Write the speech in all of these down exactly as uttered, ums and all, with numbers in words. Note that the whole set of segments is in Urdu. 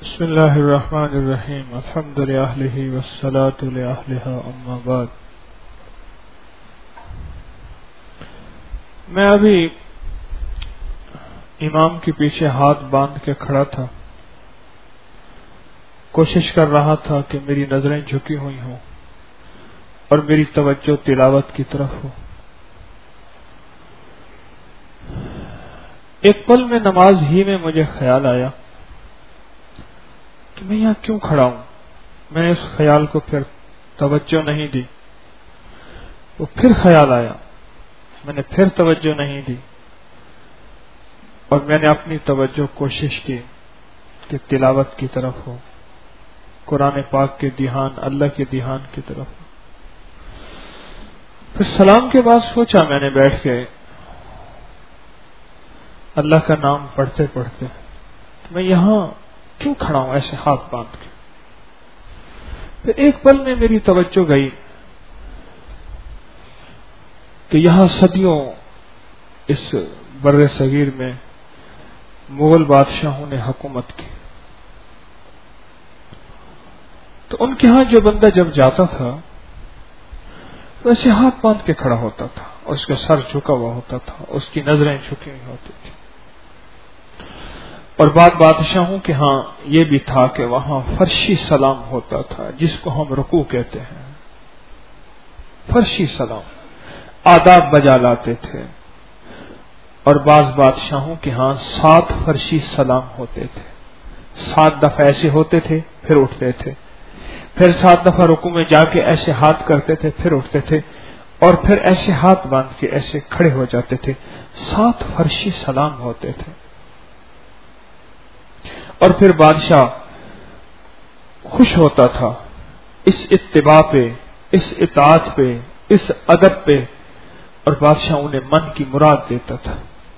بسم اللہ الرحمن الرحیم الحمد للہ والصلاة لأہلہا اما بعد. میں ابھی امام کے پیچھے ہاتھ باندھ کے کھڑا تھا، کوشش کر رہا تھا کہ میری نظریں جھکی ہوئی ہوں اور میری توجہ تلاوت کی طرف ہو. ایک پل میں نماز ہی میں مجھے خیال آیا کہ میں یہاں کیوں کھڑا ہوں. میں نے اس خیال کو پھر توجہ نہیں دی. وہ پھر خیال آیا، میں نے پھر توجہ نہیں دی، اور میں نے اپنی توجہ کوشش کی کہ تلاوت کی طرف ہو، قرآن پاک کے دھیان، اللہ کے دھیان کی طرف ہو. پھر سلام کے بعد سوچا میں نے بیٹھ کے اللہ کا نام پڑھتے پڑھتے میں یہاں کیوں کھڑا ہوں ایسے ہاتھ باندھ کے. پھر ایک پل میں میری توجہ گئی کہ یہاں صدیوں اس بر صغیر میں مغل بادشاہوں نے حکومت کی، تو ان کے ہاں جو بندہ جب جاتا تھا تو ایسے ہاتھ باندھ کے کھڑا ہوتا تھا، اور اس کا سر جھکا ہوا ہوتا تھا، اس کی نظریں جھکی ہوئی ہوتی تھی. اور بعد بادشاہوں کے ہاں یہ بھی تھا کہ وہاں فرشی سلام ہوتا تھا، جس کو ہم رکوع کہتے ہیں. فرشی سلام آداب بجا لاتے تھے. اور بعض بادشاہوں کے ہاں سات فرشی سلام ہوتے تھے. سات دفعہ ایسے ہوتے تھے پھر اٹھتے تھے، پھر سات دفعہ رکوع میں جا کے ایسے ہاتھ کرتے تھے پھر اٹھتے تھے، اور پھر ایسے ہاتھ باندھ کے ایسے کھڑے ہو جاتے تھے. سات فرشی سلام ہوتے تھے. اور پھر بادشاہ خوش ہوتا تھا اس اتباع پہ، اس اطاعت پہ، اس ادب پہ، اور بادشاہ انہیں من کی مراد دیتا تھا.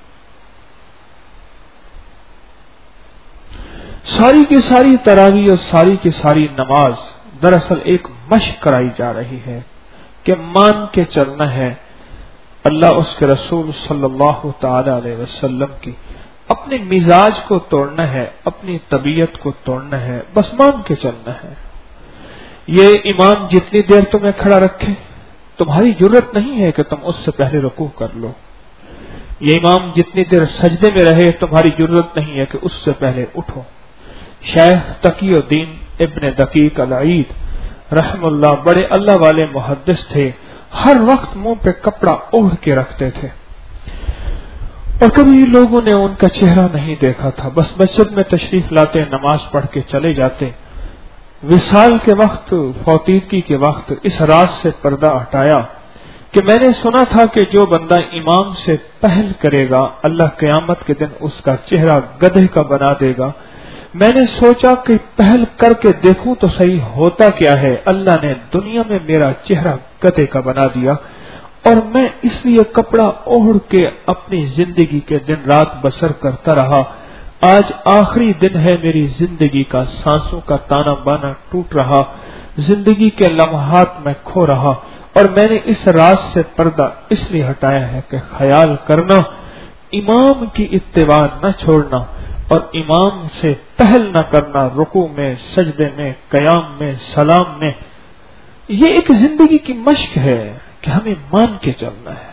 ساری کی ساری تراویح اور ساری کی ساری نماز دراصل ایک مشق کرائی جا رہی ہے کہ مان کے چلنا ہے اللہ، اس کے رسول صلی اللہ تعالی علیہ وسلم کی. اپنے مزاج کو توڑنا ہے، اپنی طبیعت کو توڑنا ہے، بس مان کے چلنا ہے. یہ امام جتنی دیر تمہیں کھڑا رکھے تمہاری ضرورت نہیں ہے کہ تم اس سے پہلے رکوع کر لو. یہ امام جتنی دیر سجدے میں رہے تمہاری ضرورت نہیں ہے کہ اس سے پہلے اٹھو. شیخ تقی الدین ابن دقیق العید رحم اللہ بڑے اللہ والے محدث تھے. ہر وقت منہ پہ کپڑا اوڑھ کے رکھتے تھے، اور کبھی لوگوں نے ان کا چہرہ نہیں دیکھا تھا. بس مسجد میں تشریف لاتے، نماز پڑھ کے چلے جاتے. وصال کے وقت، فوتیدگی کے وقت اس راز سے پردہ ہٹایا کہ میں نے سنا تھا کہ جو بندہ امام سے پہل کرے گا اللہ قیامت کے دن اس کا چہرہ گدھے کا بنا دے گا. میں نے سوچا کہ پہل کر کے دیکھوں تو صحیح ہوتا کیا ہے. اللہ نے دنیا میں میرا چہرہ گدھے کا بنا دیا، اور میں اس لیے کپڑا اوڑھ کے اپنی زندگی کے دن رات بسر کرتا رہا. آج آخری دن ہے میری زندگی کا، سانسوں کا تانا بانا ٹوٹ رہا، زندگی کے لمحات میں کھو رہا. اور میں نے اس راز سے پردہ اس لیے ہٹایا ہے کہ خیال کرنا، امام کی اتباع نہ چھوڑنا، اور امام سے پہل نہ کرنا رکوع میں، سجدے میں، قیام میں، سلام میں. یہ ایک زندگی کی مشق ہے کہ ہمیں مان کے چلنا ہے.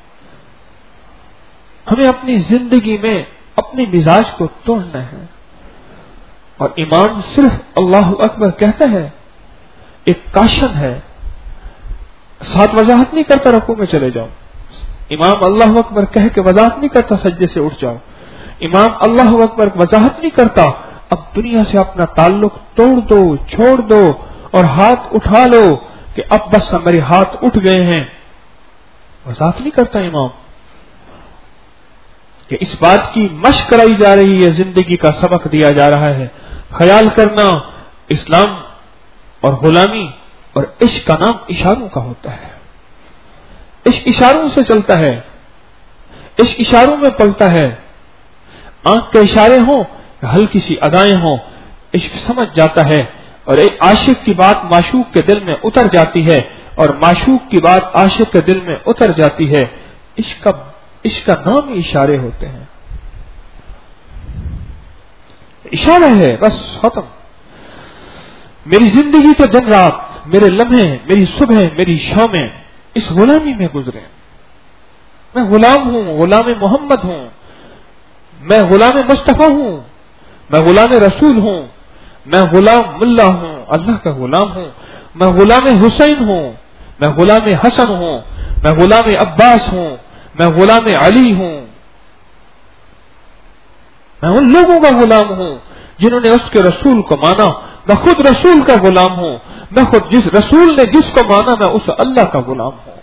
ہمیں اپنی زندگی میں اپنے مزاج کو توڑنا ہے. اور امام صرف اللہ اکبر کہتا ہے، ایک کاشن ہے، ساتھ وضاحت نہیں کرتا رکوع میں چلے جاؤ. امام اللہ اکبر کہہ کے وضاحت نہیں کرتا سجدے سے اٹھ جاؤ. امام اللہ اکبر وضاحت نہیں کرتا اب دنیا سے اپنا تعلق توڑ دو، چھوڑ دو، اور ہاتھ اٹھا لو کہ اب بس ہمارے ہاتھ اٹھ گئے ہیں. وضاحت نہیں کرتا امام. کہ اس بات کی مشق کرائی جا رہی ہے، زندگی کا سبق دیا جا رہا ہے. خیال کرنا اسلام اور غلامی اور عشق کا نام اشاروں کا ہوتا ہے. عشق اشاروں سے چلتا ہے، عشق اشاروں میں پلتا ہے. آنکھ کے اشارے ہوں، ہلکی سی ادائیں ہوں، عشق سمجھ جاتا ہے. اور ایک عاشق کی بات معشوق کے دل میں اتر جاتی ہے، اور معشوق کی بات عاشق کے دل میں اتر جاتی ہے. عشق کا عشق کا نام ہی اشارے ہوتے ہیں. اشارہ ہے بس ختم. میری زندگی کے دن رات، میرے لمحے، میری صبح، میری شامیں اس غلامی میں گزرے. میں غلام ہوں، غلام محمد ہوں، میں غلام مصطفیٰ ہوں، میں غلام رسول ہوں، میں غلام ملا ہوں، اللہ کا غلام ہوں، میں غلام حسین ہوں، میں غلام حسن ہوں، میں غلام عباس ہوں، میں غلام علی ہوں. میں ان لوگوں کا غلام ہوں جنہوں نے اس کے رسول کو مانا. میں خود رسول کا غلام ہوں. میں خود جس رسول نے جس کو مانا میں اس اللہ کا غلام ہوں.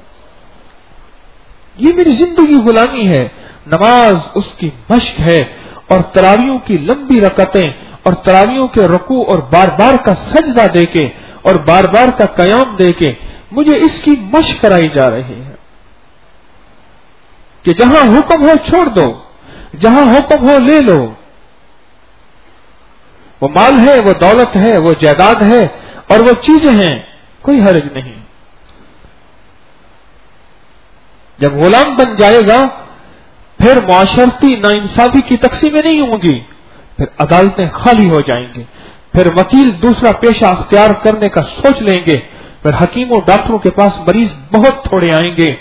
یہ میری زندگی غلامی ہے. نماز اس کی مشق ہے، اور تراویحوں کی لمبی رکعتیں اور تراویحوں کے رکوع اور بار بار کا سجدہ دے کے اور بار بار کا قیام دے کے مجھے اس کی مشق کرائی جا رہی ہے کہ جہاں حکم ہو چھوڑ دو، جہاں حکم ہو لے لو. وہ مال ہے، وہ دولت ہے، وہ جائیداد ہے اور وہ چیزیں ہیں، کوئی حرج نہیں. جب غلام بن جائے گا پھر معاشرتی ناانصافی کی تقسیمیں نہیں ہوں گی، پھر عدالتیں خالی ہو جائیں گی، پھر وکیل دوسرا پیشہ اختیار کرنے کا سوچ لیں گے، پھر حکیموں ڈاکٹروں کے پاس مریض بہت تھوڑے آئیں گے.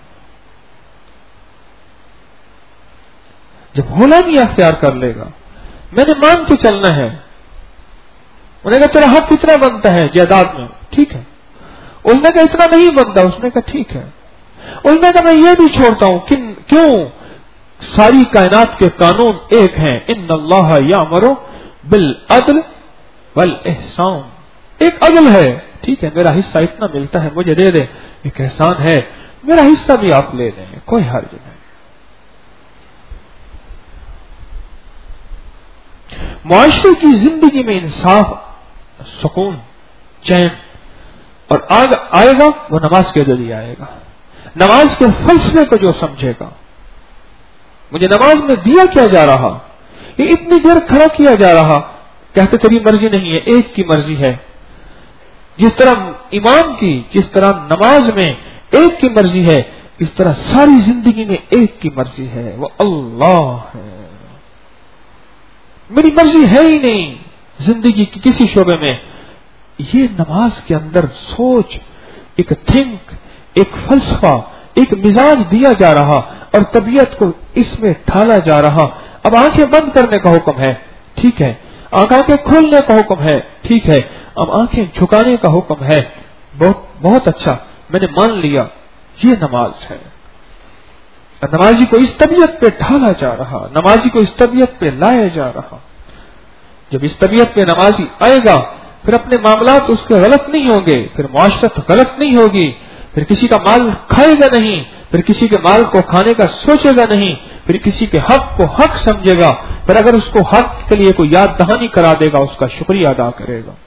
جب غلامی اختیار کر لے گا، میں نے مان کے چلنا ہے. انہوں نے کہا تیرا حق کتنا بنتا ہے جائیداد میں؟ ٹھیک ہے. انہوں نے کہا اتنا نہیں بنتا. اس نے کہا ٹھیک ہے. انہوں نے کہا میں یہ بھی چھوڑتا ہوں. کیوں؟ ساری کائنات کے قانون ایک ہیں. ان اللہ یامر بالعدل والاحسان. ایک عدل ہے، ٹھیک ہے میرا حصہ اتنا ملتا ہے مجھے دے دے. ایک احسان ہے، میرا حصہ بھی آپ لے لیں، کوئی حرج نہیں. معاشرے کی زندگی میں انصاف، سکون، چین اور آگ آئے گا وہ نماز کے ذریعے آئے گا. نماز کے فلسفے کو جو سمجھے گا، مجھے نماز میں دیا کیا جا رہا، یہ اتنی دیر کھڑا کیا جا رہا، کہتے تیری مرضی نہیں ہے، ایک کی مرضی ہے. جس طرح امام کی، جس طرح نماز میں ایک کی مرضی ہے، اس طرح ساری زندگی میں ایک کی مرضی ہے، وہ اللہ ہے. میری مرضی ہے ہی نہیں زندگی کی کسی شعبے میں. یہ نماز کے اندر سوچ، ایک تھنک، ایک فلسفہ، ایک مزاج دیا جا رہا اور طبیعت کو اس میں ڈھالا جا رہا. اب آنکھیں بند کرنے کا حکم ہے، ٹھیک ہے. آنکھیں کھولنے کا حکم ہے، ٹھیک ہے. اب آنکھیں جھکانے کا حکم ہے، بہت بہت اچھا، میں نے مان لیا یہ نماز ہے. نمازی کو اس طبیعت پہ ڈھالا جا رہا، نمازی کو اس طبیعت پہ لایا جا رہا. جب اس طبیعت پہ نمازی آئے گا پھر اپنے معاملات اس کے غلط نہیں ہوں گے، پھر معاشرت غلط نہیں ہوگی، پھر کسی کا مال کھائے گا نہیں، پھر کسی کے مال کو کھانے کا سوچے گا نہیں، پھر کسی کے حق کو حق سمجھے گا، پھر اگر اس کو حق کے لیے کوئی یاد دہانی کرا دے گا اس کا شکریہ ادا کرے گا.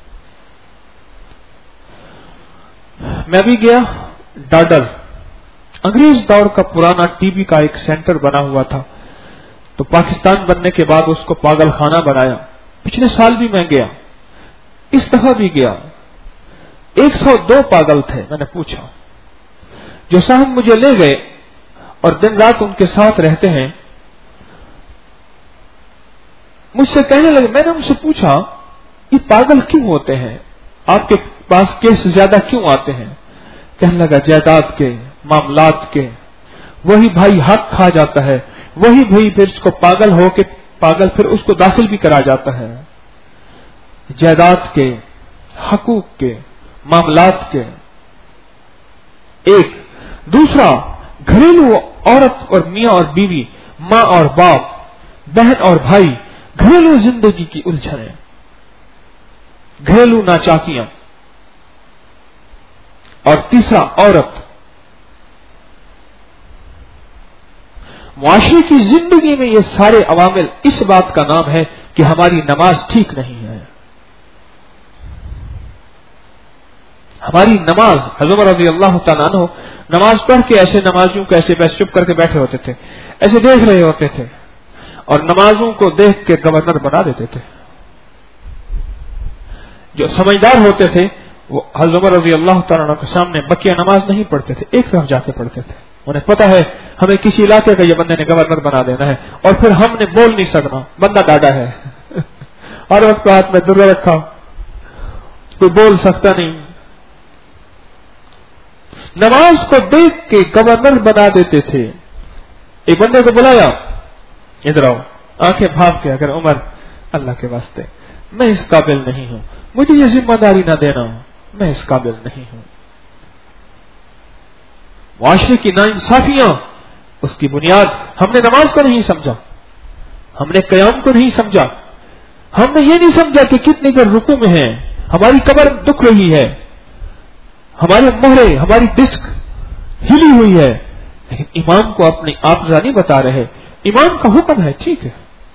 میں بھی گیا ڈاڈر، انگریز دور کا پرانا ٹی بی کا ایک سینٹر بنا ہوا تھا، تو پاکستان بننے کے بعد اس کو پاگل خانہ بنایا. پچھلے سال بھی میں گیا، اس دفعہ بھی گیا. ایک سو دو پاگل تھے. میں نے پوچھا، جو صاحب مجھے لے گئے اور دن رات ان کے ساتھ رہتے ہیں، مجھ سے کہنے لگے، میں نے ان سے پوچھا یہ پاگل کیوں ہوتے ہیں، آپ کے پاس کیس زیادہ کیوں آتے ہیں؟ کہنے لگا جائیداد کے، معاملات کے. وہی بھائی حق کھا جاتا ہے، وہی بھائی پھر اس کو پاگل ہو کے پاگل پھر اس کو داخل بھی کرا جاتا ہے. جائیداد کے، حقوق کے، معاملات کے. ایک دوسرا، گھریلو عورت اور میاں اور بیوی، ماں اور باپ، بہن اور بھائی، گھریلو زندگی کی الجھنیں، گھریلو ناچاکیاں. اور تیسرا عورت. معاشرے کی زندگی میں یہ سارے عوامل اس بات کا نام ہے کہ ہماری نماز ٹھیک نہیں ہے. ہماری نماز، حضرت عمر رضی اللہ تعالیٰ عنہ نماز پڑھ کے ایسے نمازیوں کو ایسے بیٹھ چپ کر کے بیٹھے ہوتے تھے، ایسے دیکھ رہے ہوتے تھے اور نمازوں کو دیکھ کے گورنر بنا دیتے تھے. جو سمجھدار ہوتے تھے وہ حضرت عمر رضی اللہ تعالیٰ عنہ کے سامنے بقیہ نماز نہیں پڑھتے تھے، ایک طرف جا کے پڑھتے تھے. انہیں پتا ہے ہمیں کسی علاقے کا یہ بندے نے گورنر بنا دینا ہے اور پھر ہم نے بول نہیں سکنا، بندہ ڈاڈا ہے. ہر وقت ہاتھ میں درہ رکھا, کوئی بول سکتا نہیں. نماز کو دیکھ کے گورنر بنا دیتے تھے. ایک بندے کو بلایا, ادھر آؤ, آنکھیں بھاپ کے, اگر عمر اللہ کے واسطے میں اس قابل نہیں ہوں, مجھے یہ ذمہ داری نہ دینا, میں اس قابل نہیں ہوں. معاشرے کی ناانصافیاں, اس کی بنیاد ہم نے نماز کو نہیں سمجھا, ہم نے قیام کو نہیں سمجھا, ہم نے یہ نہیں سمجھا کہ کتنی دیر رکوع میں ہیں, ہماری کمر دکھ رہی ہے, ہمارے مہرے, ہماری ڈسک ہلی ہوئی ہے, لیکن امام کو اپنی آپ نہیں بتا رہے. امام کا حکم ہے, ٹھیک ہے,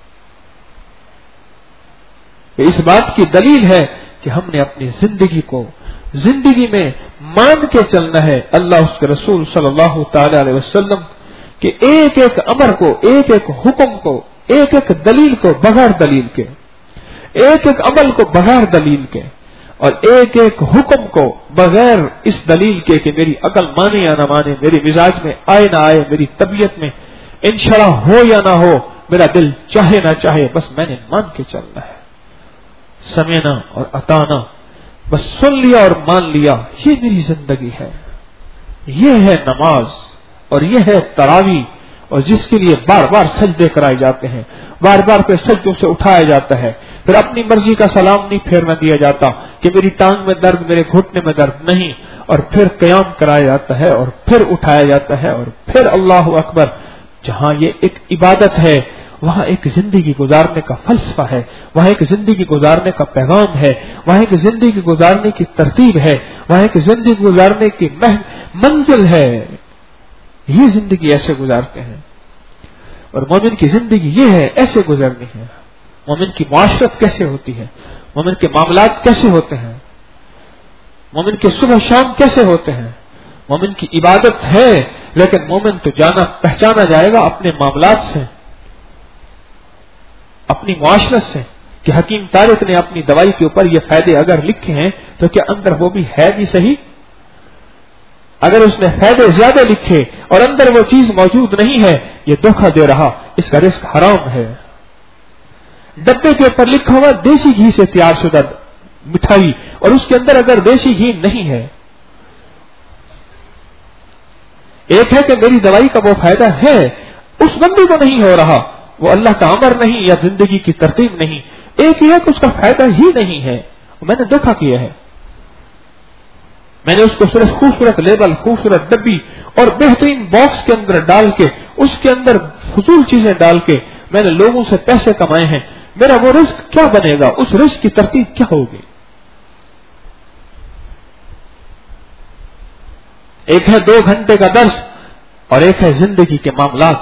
اس بات کی دلیل ہے کہ ہم نے اپنی زندگی کو زندگی میں مان کے چلنا ہے اللہ اس کے رسول صلی اللہ تعالی علیہ وسلم کہ ایک ایک امر کو, ایک ایک حکم کو, ایک ایک دلیل کو بغیر دلیل کے, ایک ایک عمل کو بغیر دلیل کے, اور ایک ایک حکم کو بغیر اس دلیل کے کہ میری عقل مانے یا نہ مانے, میری مزاج میں آئے نہ آئے, میری طبیعت میں انشراح ہو یا نہ ہو, میرا دل چاہے نہ چاہے, بس میں نے مان کے چلنا ہے. سمعنا اور اطعنا, بس سن لیا اور مان لیا, یہ میری زندگی ہے. یہ ہے نماز اور یہ ہے تراویح, اور جس کے لیے بار بار سجدے کرائے جاتے ہیں, بار بار پہ سجدوں سے اٹھایا جاتا ہے. پھر اپنی مرضی کا سلام نہیں پھیرنا دیا جاتا کہ میری ٹانگ میں درد, میرے گھٹنے میں درد, نہیں. اور پھر قیام کرایا جاتا ہے, اور پھر اٹھایا جاتا ہے, اور پھر اللہ اکبر. جہاں یہ ایک عبادت ہے, وہاں ایک زندگی گزارنے کا فلسفہ ہے, وہاں ایک زندگی گزارنے کا پیغام ہے, وہاں ایک زندگی گزارنے کی ترتیب ہے, وہاں ایک زندگی گزارنے کی منزل ہے. یہ زندگی ایسے گزارتے ہیں, اور مومن کی زندگی یہ ہے, ایسے گزرنی ہے. مومن کی معاشرت کیسے ہوتی ہے, مومن کے معاملات کیسے ہوتے ہیں, مومن کے صبح شام کیسے ہوتے ہیں. مومن کی عبادت ہے, لیکن مومن تو جانا پہچانا جائے گا اپنے معاملات سے, اپنی معاشرت سے. کہ حکیم طارق نے اپنی دوائی کے اوپر یہ فائدے اگر لکھے ہیں تو کیا اندر وہ بھی ہے بھی صحیح؟ اگر اس نے فائدے زیادہ لکھے اور اندر وہ چیز موجود نہیں ہے, یہ دھوکہ دے رہا, اس کا رزق حرام ہے. ڈبے کے اوپر لکھا ہوا دیسی گھی سے تیار شدہ مٹھائی, اور اس کے اندر اگر دیسی گھی نہیں ہے. ایک ہے کہ میری دوائی کا وہ فائدہ ہے, اس بندے کو نہیں ہو رہا, وہ اللہ کا امر نہیں یا زندگی کی ترتیب نہیں. ایک یہ ہے کہ اس کا فائدہ ہی نہیں ہے, میں نے دھوکہ کیا ہے. میں نے اس کو صرف خوبصورت لیبل, خوبصورت ڈبی اور بہترین باکس کے اندر ڈال کے, اس کے اندر فضول چیزیں ڈال کے میں نے لوگوں سے پیسے کمائے ہیں. میرا وہ رزق کیا بنے گا, اس رزق کی ترتیب کیا ہوگی؟ ایک ہے دو گھنٹے کا درس, اور ایک ہے زندگی کے معاملات.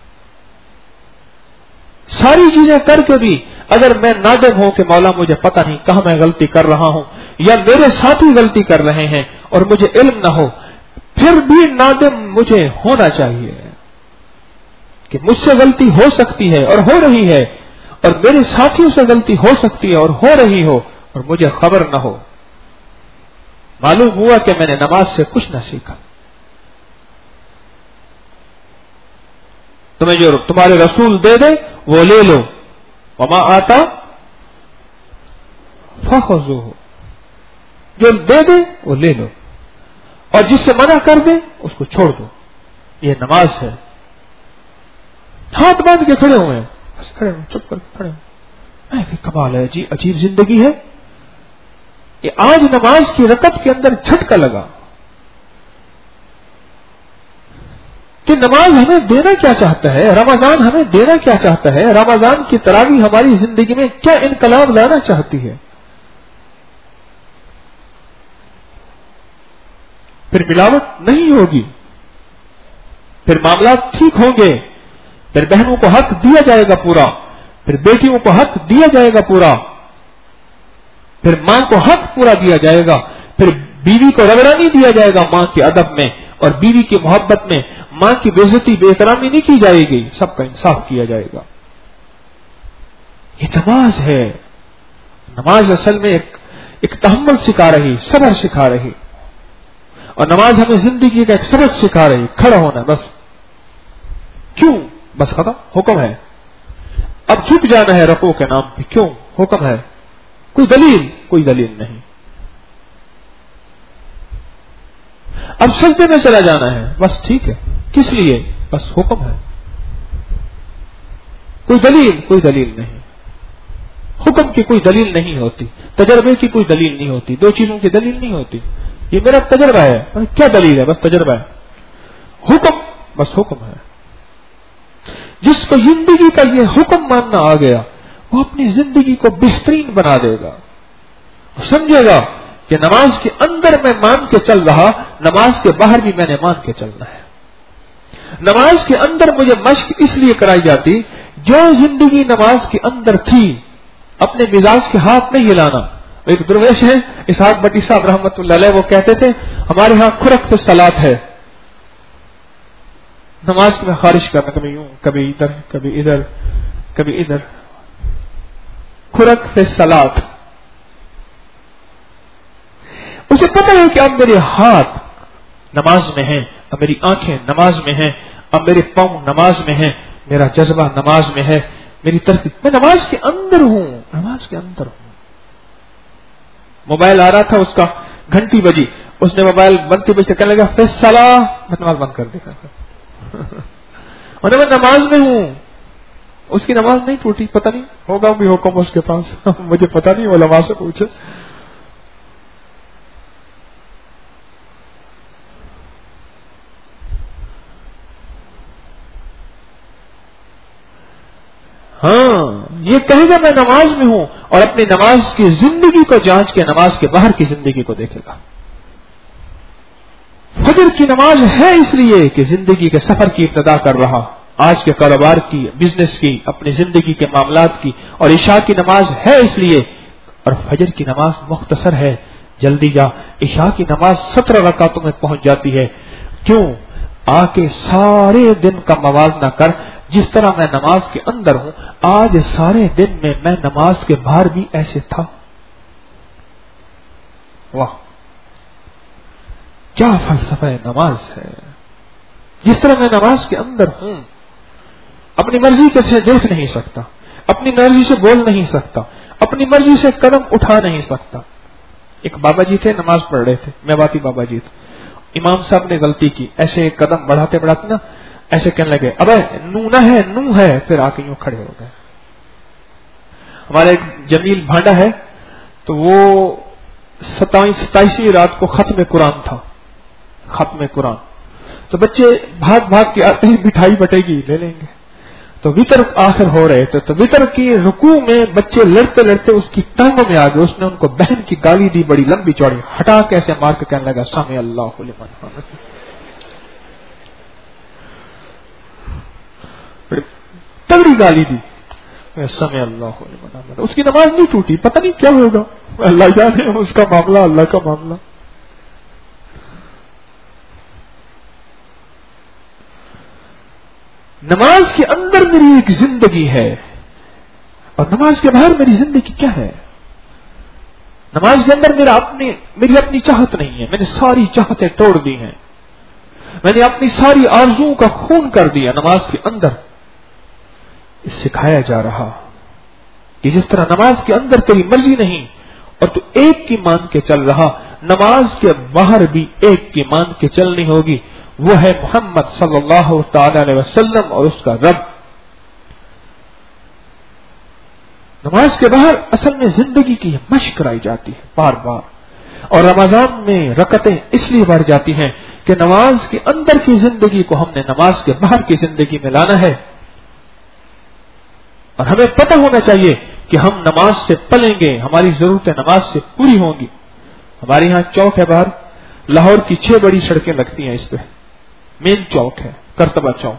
ساری چیزیں کر کے بھی اگر میں نادم ہوں کہ مولا مجھے پتہ نہیں کہاں میں غلطی کر رہا ہوں, یا میرے ساتھی غلطی کر رہے ہیں اور مجھے علم نہ ہو, پھر بھی نادم مجھے ہونا چاہیے کہ مجھ سے غلطی ہو سکتی ہے اور ہو رہی ہے, اور میرے ساتھیوں سے غلطی ہو سکتی ہے اور ہو رہی ہو, اور مجھے خبر نہ ہو. معلوم ہوا کہ میں نے نماز سے کچھ نہ سیکھا. تمہیں جو تمہارے رسول دے دے وہ لے لو, وما آتا فخذوہ, جو دے دے وہ لے لو, اور جس سے منع کر دے اس کو چھوڑ دو. یہ نماز ہے. ہاتھ باندھ کے کھڑے ہوئے ہیں, بس کھڑے ہوئے, چپ کر کھڑے ہوئے. کمال ہے جی, عجیب زندگی ہے. یہ آج نماز کی رکعت کے اندر جھٹکا لگا کہ نماز ہمیں دینا کیا چاہتا ہے, رمضان ہمیں دینا کیا چاہتا ہے, رمضان کی تراویح ہماری زندگی میں کیا انقلاب لانا چاہتی ہے. پھر ملاوٹ نہیں ہوگی, پھر معاملات ٹھیک ہوں گے, پھر بہنوں کو حق دیا جائے گا پورا, پھر بیٹیوں کو حق دیا جائے گا پورا, پھر ماں کو حق پورا دیا جائے گا, پھر بیوی کو رگڑا نہیں دیا جائے گا ماں کے ادب میں, اور بیوی کی محبت میں ماں کی بے عزتی بے احترامی نہیں کی جائے گی, سب کا انصاف کیا جائے گا. یہ نماز ہے. نماز اصل میں ایک, ایک تحمل سکھا رہی, صبر سکھا رہی, اور نماز ہمیں زندگی کا ایک سبق سکھا رہی, کھڑا ہونا بس. کیوں؟ بس ختم, حکم ہے. اب جھک جانا ہے رکوع کے نام پہ. کیوں؟ حکم ہے. کوئی دلیل کوئی دلیل نہیں. اب سجدے میں چلا جانا ہے بس ٹھیک ہے. کس لیے؟ بس حکم ہے. کوئی دلیل کوئی دلیل نہیں. حکم کی کوئی دلیل نہیں ہوتی, تجربے کی کوئی دلیل نہیں ہوتی, دو چیزوں کی دلیل نہیں ہوتی. یہ میرا تجربہ ہے. کیا دلیل ہے؟ بس تجربہ ہے. حکم بس حکم ہے. جس کو زندگی کا یہ حکم ماننا آ گیا وہ اپنی زندگی کو بہترین بنا دے گا. سمجھے گا کہ نماز کے اندر میں مان کے چل رہا, نماز کے باہر بھی میں نے مان کے چلنا ہے. نماز کے اندر مجھے مشق اس لیے کرائی جاتی, جو زندگی نماز کے اندر تھی اپنے مزاج کے ہاتھ نہیں ہلانا. ایک درویش ہے اسحاق بٹی صاحب رحمۃ اللہ علیہ, وہ کہتے تھے ہمارے ہاں کھرک پہ صلاۃ ہے. نماز میں خارج کرنا, کبھی یوں کبھی ادھر کبھی ادھر کبھی ادھر, کھرک پہ صلاۃ. اسے پتہ ہے کہ اب میرے ہاتھ نماز میں ہیں, اب میری آنکھیں نماز میں ہیں, اب میرے پاؤں نماز میں ہیں, میرا جذبہ نماز میں ہے, میری ترقی, میں نماز کے اندر ہوں, نماز کے اندر ہوں. موبائل آ رہا تھا, اس کا گھنٹی بجی, اس نے موبائل بند کے بجتے کہنے لگا فیصلہ, میں نماز بند کر دے گا. اور میں نماز میں ہوں. اس کی نماز نہیں ٹوٹی, پتہ نہیں ہوگا بھی حکم اس کے پاس, مجھے پتہ نہیں, علماء سے پوچھے. ہاں یہ کہے گا میں نماز میں ہوں, اور اپنی نماز کی زندگی کو جانچ کے نماز کے باہر کی زندگی کو دیکھے گا. فجر کی نماز ہے اس لیے کہ زندگی کے سفر کی ابتدا کر رہا, آج کے کاروبار کی, بزنس کی, اپنی زندگی کے معاملات کی. اور عشاء کی نماز ہے اس لیے, اور فجر کی نماز مختصر ہے, جلدی جا. عشاء کی نماز سترہ رکعتوں میں پہنچ جاتی ہے. کیوں؟ آ کے سارے دن کا موازنہ کر, جس طرح میں نماز کے اندر ہوں آج سارے دن میں میں نماز کے باہر بھی ایسے تھا. واہ کیا فلسفہ نماز ہے. جس طرح میں نماز کے اندر ہوں اپنی مرضی کے سے دیکھ نہیں سکتا, اپنی مرضی سے بول نہیں سکتا, اپنی مرضی سے قدم اٹھا نہیں سکتا. ایک بابا جی تھے, نماز پڑھ رہے تھے, میواتی بابا جی تھے. امام صاحب نے غلطی کی, ایسے قدم بڑھاتے بڑھاتے نا ایسے کہنے لگے ابے نو نہ ہے نو ہے, پھر آ کے یوں کھڑے ہو گئے. ہمارا ایک جمیل بھانڈا ہے, تو وہ ستائیس ستائیسویں رات کو ختم قرآن تھا, ختم قرآن. تو بچے بھاگ بھاگ کے آتے ہیں, مٹھائی بٹے گی لے لیں گے. تو وطر آخر ہو رہے تھے, تو وطر کی رکوع میں بچے لڑتے لڑتے اس کی ٹانگوں میں آ گئے. اس نے ان کو بہن کی گالی دی, بڑی لمبی چوڑی, ہٹا کے ایسے مار کے کہنے لگا سمع اللہ لمن حمدہ. تگڑی گالی دی, سمع اللہ لمن حمدہ. اس کی نماز نہیں ٹوٹی, پتہ نہیں کیا ہوگا, اللہ جانے, اس کا معاملہ اللہ کا معاملہ. نماز کے اندر میری ایک زندگی ہے, اور نماز کے باہر میری زندگی کیا ہے. نماز کے اندر میرا اپنی میری اپنی چاہت نہیں ہے, میں نے ساری چاہتیں توڑ دی ہیں, میں نے اپنی ساری آرزوؤں کا خون کر دیا. نماز کے اندر سکھایا جا رہا کہ جس طرح نماز کے اندر تیری مرضی نہیں اور تو ایک کی مان کے چل رہا, نماز کے باہر بھی ایک کی مان کے چلنی ہوگی. وہ ہے محمد صلی اللہ تعالی علیہ وسلم اور اس کا رب. نماز کے باہر اصل میں زندگی کی مشق کرائی جاتی ہے بار بار, اور رمضان میں رکعتیں اس لیے بڑھ جاتی ہیں کہ نماز کے اندر کی زندگی کو ہم نے نماز کے باہر کی زندگی میں لانا ہے. اور ہمیں پتہ ہونا چاہیے کہ ہم نماز سے پلیں گے, ہماری ضرورتیں نماز سے پوری ہوں گی. ہمارے یہاں چوک ہے باہر, لاہور کی چھ بڑی سڑکیں لگتی ہیں اس پہ, مین چوک ہے, کرتبہ چوک.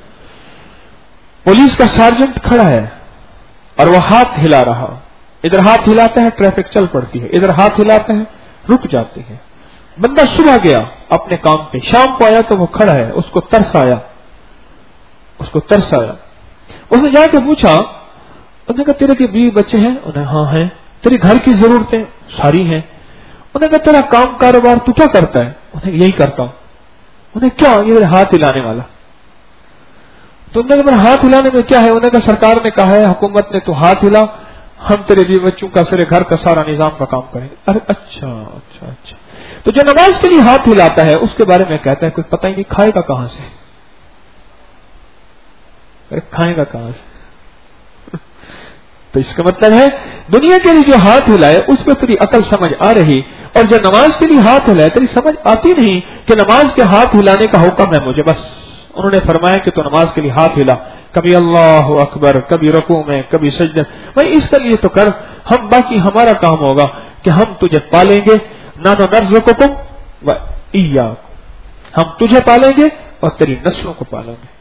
پولیس کا سارجنٹ کھڑا ہے اور وہ ہاتھ ہلا رہا, ادھر ہاتھ ہلاتا ہے ٹریفک چل پڑتی ہے, ادھر ہاتھ ہلاتا ہے رک جاتی ہے. بندہ صبح گیا اپنے کام پہ, شام کو آیا تو وہ کھڑا ہے, اس کو ترس آیا, اس کو ترس آیا. اس نے جا کے پوچھا, انہوں نے کہا تیرے کے بیوی بچے ہیں؟ انہیں ہاں ہیں. تیری گھر کی ضرورتیں؟ ساری ہیں. انہوں نے کہا تیرا کام کاروبار تو کیا کرتا ہے؟ انہیں یہی کرتا ہوں. انہیں کیا؟ یہ میرے ہاتھ ہلانے والا. تو انہوں نے کہا ہاتھ ہلانے میں کیا ہے؟ انہوں نے کہا سرکار نے کہا ہے, حکومت نے, تو ہاتھ ہلا. ہم تیرے بیوی بچوں کا سارے گھر کا سارا نظام کا کام کریں گے. ارے اچھا اچھا اچھا. تو جو نماز کے لیے ہاتھ ہلاتا ہے اس کے بارے میں کہتا ہے کوئی پتہ ہی نہیں کھائے گا کہاں سے. کھائے گا کہاں سے؟ تو اس کا مطلب ہے دنیا کے لیے جو ہاتھ ہلائے اس پہ تیری عقل سمجھ آ رہی، اور جو نماز کے لیے ہاتھ ہلائے تیری سمجھ آتی نہیں کہ نماز کے ہاتھ ہلانے کا حکم ہے مجھے. بس انہوں نے فرمایا کہ تو نماز کے لیے ہاتھ ہلا، کبھی اللہ اکبر، کبھی رکوع میں، کبھی سجدہ. بھائی اس کے لیے تو کر، ہم باقی ہمارا کام ہوگا کہ ہم تجھے پالیں گے. نانو نرزقکم و ایاکم، ہم تجھے پالیں گے اور تیری نسلوں کو پالیں گے.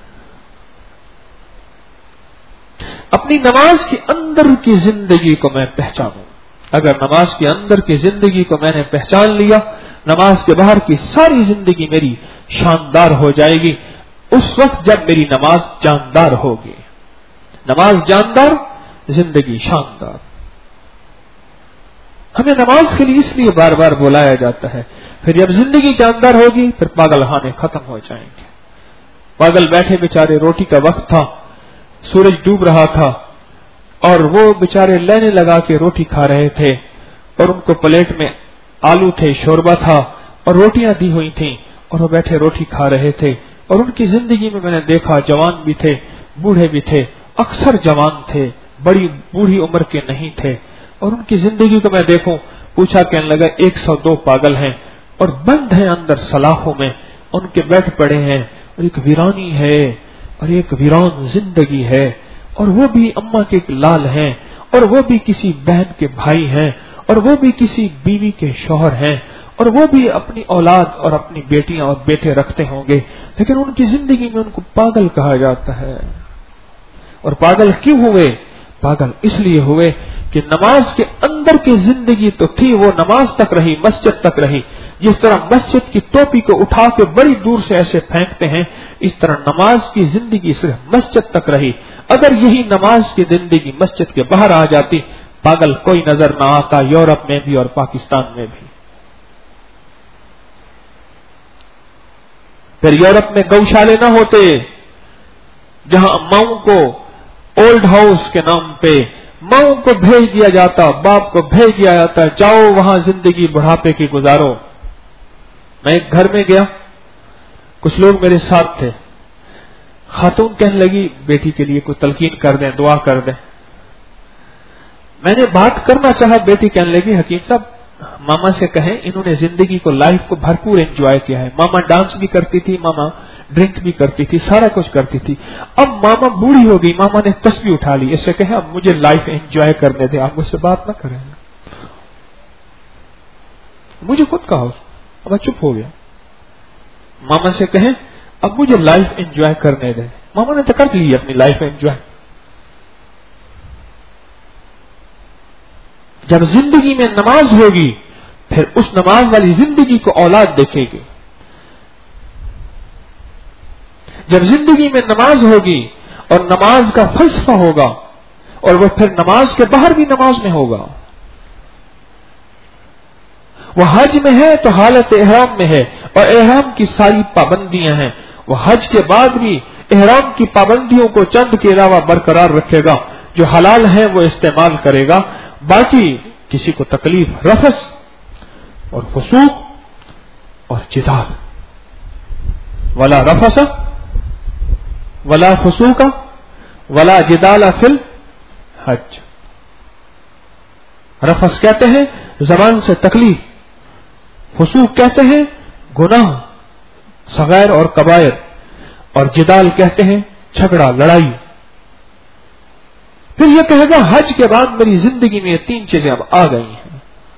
اپنی نماز کے اندر کی زندگی کو میں پہچانوں. اگر نماز کے اندر کی زندگی کو میں نے پہچان لیا، نماز کے باہر کی ساری زندگی میری شاندار ہو جائے گی. اس وقت جب میری نماز جاندار ہوگی. نماز جاندار، زندگی شاندار. ہمیں نماز کے لیے اس لیے بار بار بلایا جاتا ہے. پھر جب زندگی جاندار ہوگی پھر پاگل خانے ختم ہو جائیں گے. پاگل بیٹھے بیچارے، روٹی کا وقت تھا، سورج ڈوب رہا تھا اور وہ بیچارے لینے لگا کے روٹی کھا رہے تھے، اور ان کو پلیٹ میں آلو تھے، شوربہ تھا اور روٹیاں دی ہوئی تھیں، اور وہ بیٹھے روٹی کھا رہے تھے. اور ان کی زندگی میں میں نے دیکھا جوان بھی تھے، بوڑھے بھی تھے، اکثر جوان تھے، بڑی بوڑھی عمر کے نہیں تھے. اور ان کی زندگی کو میں دیکھوں، پوچھا کہنے لگا ایک سو دو پاگل ہیں اور بند ہیں اندر سلاخوں میں، ان کے بیٹھ پڑے ہیں، اور ایک ویرانی ہے اور ایک ویران زندگی ہے. اور وہ بھی اماں کے لال ہیں، اور وہ بھی کسی بہن کے بھائی ہیں، اور وہ بھی کسی بیوی کے شوہر ہیں، اور وہ بھی اپنی اولاد اور اپنی بیٹیاں اور بیٹے رکھتے ہوں گے، لیکن ان کی زندگی میں ان کو پاگل کہا جاتا ہے. اور پاگل کیوں ہوئے؟ پاگل اس لیے ہوئے کہ نماز کے اندر کی زندگی تو تھی، وہ نماز تک رہی، مسجد تک رہی. جس طرح مسجد کی ٹوپی کو اٹھا کے بڑی دور سے ایسے پھینکتے ہیں، اس طرح نماز کی زندگی صرف مسجد تک رہی. اگر یہی نماز کی زندگی مسجد کے باہر آ جاتی، پاگل کوئی نظر نہ آتا، یورپ میں بھی اور پاکستان میں بھی. پھر یورپ میں گوشالے نہ ہوتے جہاں ماؤں کو اولڈ ہاؤس کے نام پہ ماؤں کو بھیج دیا جاتا، باپ کو بھیج دیا جاتا، جاؤ وہاں زندگی بڑھاپے کی گزارو. میں ایک گھر میں گیا، کچھ لوگ میرے ساتھ تھے. خاتون کہنے لگی بیٹی کے لیے کوئی تلقین کر دیں، دعا کر دیں. میں نے بات کرنا چاہا، بیٹی کہنے لگی حکیم صاحب ماما سے کہیں انہوں نے زندگی کو، لائف کو بھرپور انجوائے کیا ہے. ماما ڈانس بھی کرتی تھی، ماما ڈرنک بھی کرتی تھی، سارا کچھ کرتی تھی. اب ماما بوڑھی ہو گئی، ماما نے تسبیح اٹھا لی. اس سے کہیں اب مجھے لائف انجوائے کرنے دیں، آپ مجھ سے بات نہ کریں. مجھے خود کہا، اب میں چپ ہو گیا. ماما سے کہیں اب مجھے لائف انجوائے کرنے دیں. ماما نے تو کر لی اپنی لائف انجوائے. جب زندگی میں نماز ہوگی پھر اس نماز والی زندگی کو اولاد دیکھے گی. جب زندگی میں نماز ہوگی اور نماز کا فلسفہ ہوگا، اور وہ پھر نماز کے باہر بھی نماز میں ہوگا. وہ حج میں ہے تو حالت احرام میں ہے اور احرام کی ساری پابندیاں ہیں. وہ حج کے بعد بھی احرام کی پابندیوں کو چند کے علاوہ برقرار رکھے گا. جو حلال ہے وہ استعمال کرے گا. باقی کسی کو تکلیف، رفث اور فسوق اور جدال. ولا رفث ولا فسوق ولا جدال فی الحج. رفث کہتے ہیں زبان سے تکلیف، فسوق کہتے ہیں گناہ صغائر اور کبائر، اور جدال کہتے ہیں جھگڑا، لڑائی. پھر یہ کہے گا حج کے بعد میری زندگی میں یہ تین چیزیں اب آ گئی ہیں.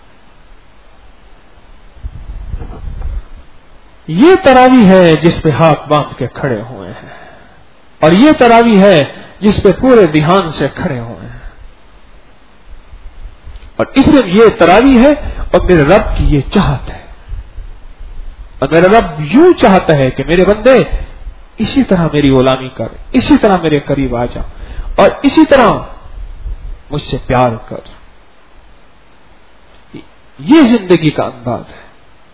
یہ تراویح ہے جس پہ ہاتھ باندھ کے کھڑے ہوئے ہیں، اور یہ تراویح ہے جس پہ پورے دھیان سے کھڑے ہوئے ہیں. اور اس میں یہ تراویح ہے اور میرے رب کی یہ چاہت ہے. اور میرا رب یوں چاہتا ہے کہ میرے بندے اسی طرح میری غلامی کر، اسی طرح میرے قریب آ جا، اور اسی طرح مجھ سے پیار کر. یہ زندگی کا انداز ہے.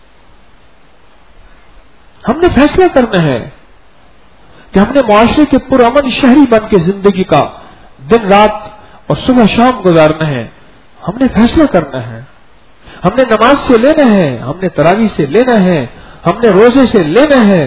ہم نے فیصلہ کرنا ہے کہ ہم نے معاشرے کے پرامن شہری بن کے زندگی کا دن رات اور صبح شام گزارنا ہے. ہم نے فیصلہ کرنا ہے. ہم نے نماز سے لینا ہے, ہم نے تراویح سے لینا ہے, ہم نے روزے سے لینا ہے.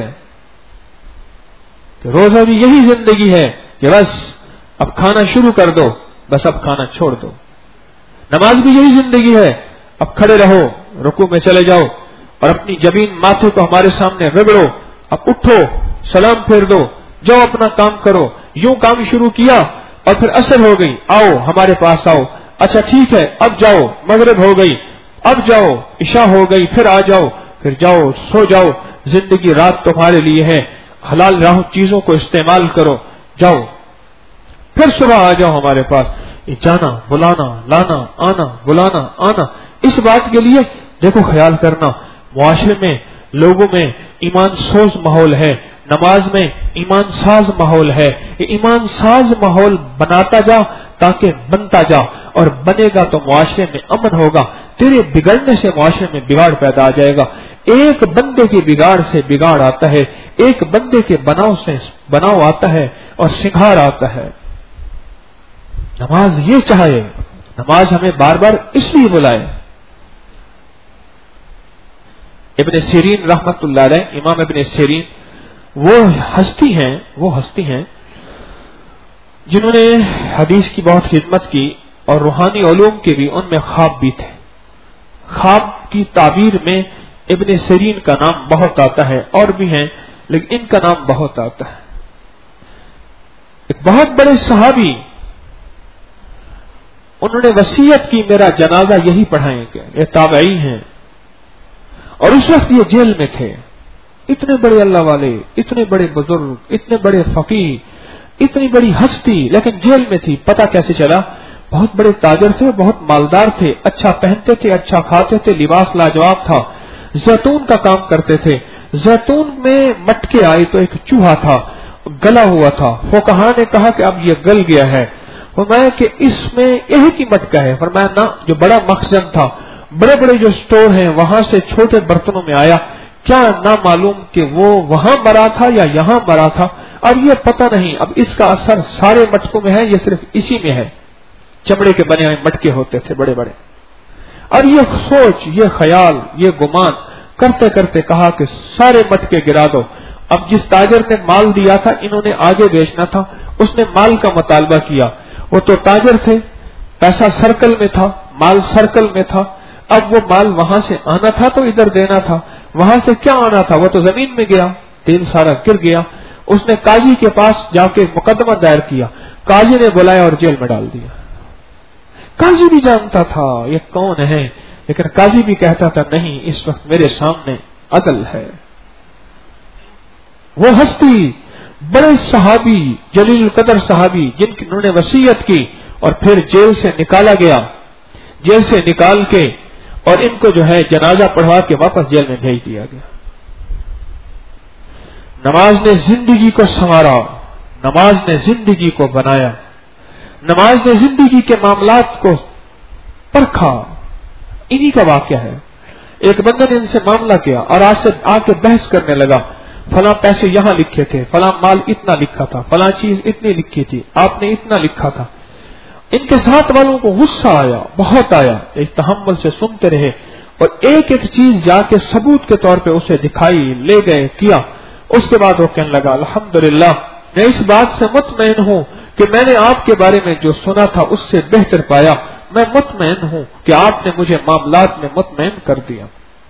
کہ روزہ بھی یہی زندگی ہے کہ بس اب کھانا شروع کر دو, بس اب کھانا چھوڑ دو. نماز بھی یہی زندگی ہے, اب کھڑے رہو, رکوع میں چلے جاؤ اور اپنی جبین ماتھے کو ہمارے سامنے رگڑو, اب اٹھو, سلام پھیر دو, جاؤ اپنا کام کرو. یوں کام شروع کیا اور پھر عصر ہو گئی, آؤ ہمارے پاس آؤ, اچھا ٹھیک ہے اب جاؤ, مغرب ہو گئی اب جاؤ, عشاء ہو گئی پھر آ جاؤ, پھر جاؤ سو جاؤ. زندگی رات تمہارے لیے ہے, حلال راہ چیزوں کو استعمال کرو, جاؤ پھر صبح آ جاؤ ہمارے پاس. یہ جانا بلانا لانا آنا بلانا آنا, اس بات کے لیے دیکھو خیال کرنا. معاشرے میں لوگوں میں ایمان سوز ماحول ہے, نماز میں ایمان ساز ماحول ہے. یہ ایمان ساز ماحول بناتا جا تاکہ بنتا جا, اور بنے گا تو معاشرے میں امن ہوگا. تیرے بگڑنے سے معاشرے میں بگاڑ پیدا آ جائے گا. ایک بندے کے بگاڑ سے بگاڑ آتا ہے, ایک بندے کے بناؤ سے بناؤ آتا ہے اور سنگھار آتا ہے. نماز یہ چاہے, نماز ہمیں بار بار اس لیے بلائے. ابن سیرین رحمت اللہ علیہ, امام ابن سیرین وہ ہستی ہیں وہ ہستی ہیں جنہوں نے حدیث کی بہت خدمت کی اور روحانی علوم کے بھی ان میں خواب بھی تھے. خواب کی تعبیر میں ابن سیرین کا نام بہت آتا ہے, اور بھی ہیں لیکن ان کا نام بہت آتا ہے. ایک بہت بڑے صحابی, انہوں نے وصیت کی میرا جنازہ یہی پڑھائیں گے. یہ تابعی ہیں اور اس وقت یہ جیل میں تھے. اتنے بڑے اللہ والے, اتنے بڑے بزرگ, اتنے بڑے فقیہ, اتنی بڑی ہستی, لیکن جیل میں تھی. پتہ کیسے چلا؟ بہت بڑے تاجر تھے, بہت مالدار تھے, اچھا پہنتے تھے, اچھا کھاتے تھے, لباس لاجواب تھا, زیتون کا کام کرتے تھے. زیتون میں مٹکے آئے تو ایک چوہا تھا, گلا ہوا تھا. فقہاء نے کہا کہ اب یہ گل گیا ہے. فرمایا کہ اس میں ایک ہی مٹکا ہے. فرمایا نہ, جو بڑا مخزن تھا, بڑے بڑے جو سٹور ہیں وہاں سے چھوٹے برتنوں میں آیا. کیا نہ معلوم کہ وہ وہاں مرا تھا یا یہاں مرا تھا, اب یہ پتہ نہیں. اب اس کا اثر سارے مٹکوں میں ہے, یہ صرف اسی میں ہے. چمڑے کے بنے ہوئے مٹکے ہوتے تھے بڑے بڑے. اور یہ سوچ, یہ خیال, یہ گمان کرتے کرتے کہا کہ سارے مٹکے گرا دو. اب جس تاجر نے مال دیا تھا, انہوں نے آگے بیچنا تھا, اس نے مال کا مطالبہ کیا. وہ تو تاجر تھے, پیسہ سرکل میں تھا, مال سرکل میں تھا. اب وہ مال وہاں سے آنا تھا تو ادھر دینا تھا, وہاں سے کیا آنا تھا, وہ تو زمین میں گیا, تیل سارا گر گیا. اس نے قاضی کے پاس جا کے مقدمہ دائر کیا. قاضی نے بلایا اور جیل میں ڈال دیا. قاضی بھی جانتا تھا یہ کون ہے, لیکن قاضی بھی کہتا تھا نہیں, اس وقت میرے سامنے عدل ہے. وہ ہستی, بڑے صحابی, جلیل القدر صحابی, جن کی انہوں نے وصیت کی اور پھر جیل سے نکالا گیا. جیل سے نکال کے اور ان کو جو ہے جنازہ پڑھوا کے واپس جیل میں بھیج دیا گیا. نماز نے زندگی کو سنوارا, نماز نے زندگی کو بنایا, نماز نے زندگی کے معاملات کو پرکھا. انہی کا واقعہ ہے. ایک بندے نے ان سے معاملہ کیا اور آج سے آ کے بحث کرنے لگا, فلاں پیسے یہاں لکھے تھے, فلاں مال اتنا لکھا تھا, فلاں چیز اتنی لکھی تھی, آپ نے اتنا لکھا تھا. ان کے ساتھ والوں کو غصہ آیا, بہت آیا. ایک تحمل سے سنتے رہے اور ایک ایک چیز جا کے ثبوت کے طور پہ اسے دکھائی, لے گئے, کیا. اس کے بعد وہ کہنے لگا الحمدللہ میں اس بات سے مطمئن ہوں کہ میں نے آپ کے بارے میں جو سنا تھا اس سے بہتر پایا. میں مطمئن ہوں کہ آپ نے مجھے معاملات میں مطمئن کر دیا.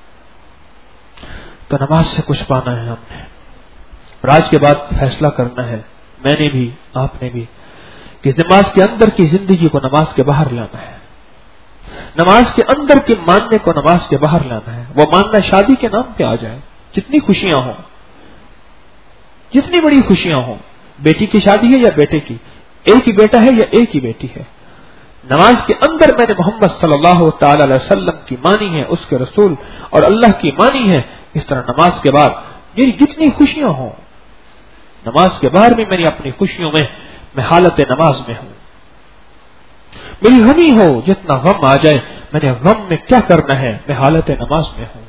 تو نماز سے کچھ پانا ہے ہم نے, اور آج کے بعد فیصلہ کرنا ہے, میں نے بھی, آپ نے بھی, کہ نماز کے اندر کی زندگی کو نماز کے باہر لانا ہے. نماز کے اندر کے ماننے کو نماز کے باہر لانا ہے. وہ ماننا شادی کے نام پہ آ جائے, جتنی خوشیاں ہوں, جتنی بڑی خوشیاں ہوں, بیٹی کی شادی ہے یا بیٹے کی, ایک ہی بیٹا ہے یا ایک ہی بیٹی ہے, نماز کے اندر میں نے محمد صلی اللہ تعالی علیہ وسلم کی مانی ہے, اس کے رسول اور اللہ کی مانی ہے. اس طرح نماز کے بعد میری جتنی خوشیاں ہوں, نماز کے بعد بھی میری اپنی خوشیوں میں میں حالت نماز میں ہوں. میری غمی ہو, جتنا غم آ جائے, میں نے غم میں کیا کرنا ہے, میں حالت نماز میں ہوں.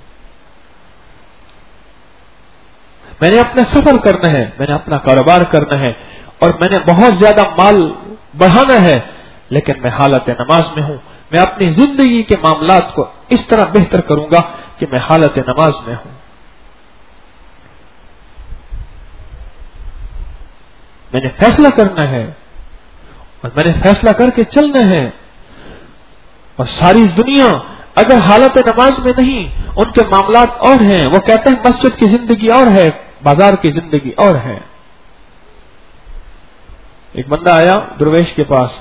میں نے اپنا سفر کرنا ہے, میں نے اپنا کاروبار کرنا ہے, اور میں نے بہت زیادہ مال بڑھانا ہے, لیکن میں حالت نماز میں ہوں. میں اپنی زندگی کے معاملات کو اس طرح بہتر کروں گا کہ میں حالت نماز میں ہوں. میں نے فیصلہ کرنا ہے اور میں نے فیصلہ کر کے چلنا ہے. اور ساری دنیا اگر حالت نماز میں نہیں، ان کے معاملات اور ہیں، وہ کہتے ہیں مسجد کی زندگی اور ہے، بازار کی زندگی اور ہے. ایک بندہ آیا درویش کے پاس،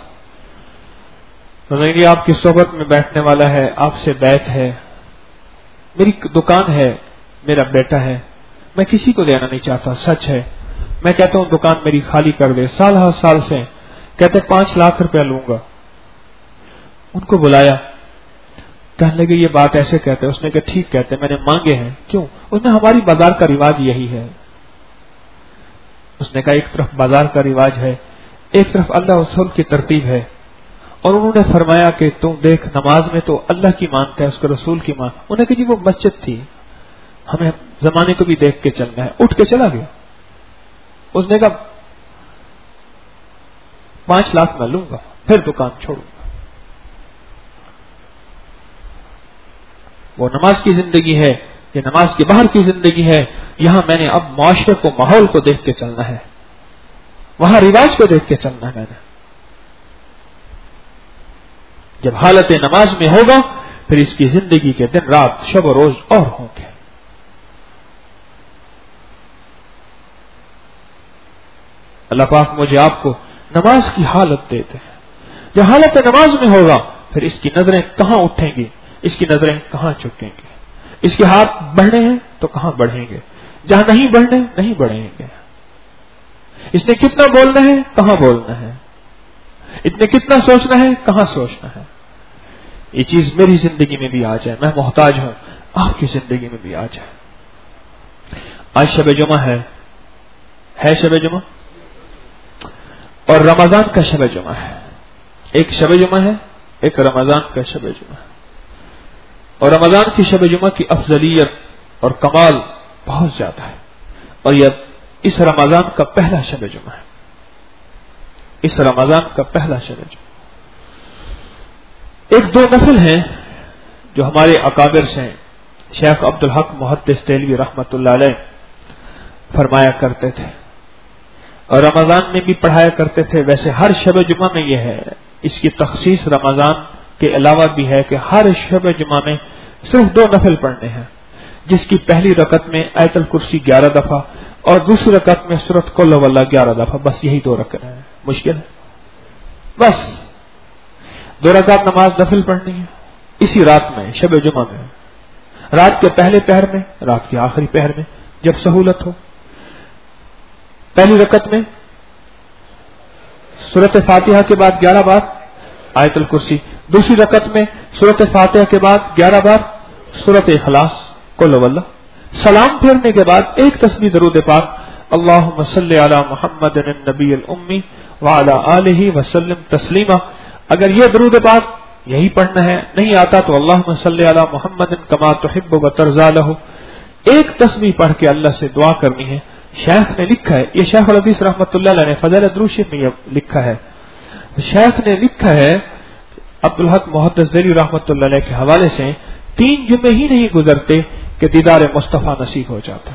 کہ آپ کی صحبت میں بیٹھنے والا ہے، آپ سے بیعت ہے، میری دکان ہے، میرا بیٹا ہے، میں کسی کو لینا نہیں چاہتا، سچ ہے، میں کہتا ہوں دکان میری خالی کر دے. سال ہر سال سے کہتے پانچ لاکھ روپیہ لوں گا. ان کو بلایا، کہنے لگے یہ بات ایسے کہتے. اس نے کہا ٹھیک کہتے، میں نے مانگے ہیں. کیوں؟ اس نے ہماری بازار کا رواج یہی ہے. اس نے کہا ایک طرف بازار کا رواج ہے، ایک طرف اللہ رسول کی ترتیب ہے. اور انہوں نے فرمایا کہ تم دیکھ نماز میں تو اللہ کی مانتا ہے، اس کے رسول کی مان. انہوں نے کہا جی وہ مسجد تھی، ہمیں زمانے کو بھی دیکھ کے چلنا ہے. اٹھ کے چلا گیا. اس نے کہا پانچ لاکھ میں لوں گا، پھر دکان چھوڑوں گا. وہ نماز کی زندگی ہے، یہ نماز کے باہر کی زندگی ہے. یہاں میں نے اب معاشرے کو، ماحول کو دیکھ کے چلنا ہے، وہاں رواج کو دیکھ کے چلنا ہے. میں نے جب حالت نماز میں ہوگا پھر اس کی زندگی کے دن رات، شب و روز اور ہوں گے. اللہ پاک مجھے آپ کو نماز کی حالت دیتے ہیں. جب حالت نماز میں ہوگا پھر اس کی نظریں کہاں اٹھیں گی، اس کی نظریں کہاں چکیں گے. اس کے ہاتھ بڑھنے ہیں تو کہاں بڑھیں گے، جہاں نہیں بڑھنے نہیں بڑھیں گے. اس نے کتنا بولنا ہے، کہاں بولنا ہے، اتنے کتنا سوچنا ہے، کہاں سوچنا ہے. یہ چیز میری زندگی میں بھی آ جائے. میں محتاج ہوں، آپ کی زندگی میں بھی آ جائے. آج شب جمعہ ہے ہے شب جمعہ اور رمضان کا شب جمعہ ہے. ایک شب جمعہ ہے، ایک رمضان کا شب جمعہ ہے. اور رمضان کی شب جمعہ کی افضلیت اور کمال بہت زیادہ ہے. اور یہ اس رمضان کا پہلا شب جمعہ ہے، اس رمضان کا پہلا شب جمعہ. ایک دو نفل ہیں جو ہمارے اکابر سے شیخ عبدالحق محدث دہلوی رحمۃ اللہ علیہ فرمایا کرتے تھے اور رمضان میں بھی پڑھایا کرتے تھے. ویسے ہر شب جمعہ میں یہ ہے، اس کی تخصیص رمضان کے علاوہ بھی ہے کہ ہر شب جمعہ میں صرف دو نفل پڑھنے ہیں، جس کی پہلی رکعت میں آیت الکرسی گیارہ دفعہ اور دوسری رکعت میں سورۃ قل ہو اللہ گیارہ دفعہ. بس یہی دو رکعت ہیں. مشکل ہے؟ بس دو رکعت نماز نفل پڑھنی ہے اسی رات میں، شب جمعہ میں، رات کے پہلے پہر میں، رات کے آخری پہر میں جب سہولت ہو. پہلی رکعت میں سورۃ فاتحہ کے بعد گیارہ بار آیت الکرسی، دوسری رکعت میں سورۃ فاتحہ کے بعد گیارہ بار سورۃ اخلاص قل ہو اللہ. سلام پھیرنے کے بعد ایک تسبیح درود پاک، اللہم صلی علی محمد النبی الامی وعلی آلہ وسلم تسلیما. اگر یہ درود پاک یہی پڑھنا ہے، نہیں آتا تو اللہم صلی علی محمد کما تحب وترضی لہ. ایک تسبیح پڑھ کے اللہ سے دعا کرنی ہے. شیخ نے لکھا ہے، یہ شیخ الحدیث رحمۃ اللہ علیہ نے فضائل درود شریف میں یہ لکھا ہے. شیخ نے لکھا ہے عبدالحق محدث دہلوی رحمۃ اللہ علیہ کے حوالے سے، تین جمعے ہی نہیں گزرتے کہ دیدار مصطفیٰ نصیب ہو جاتا.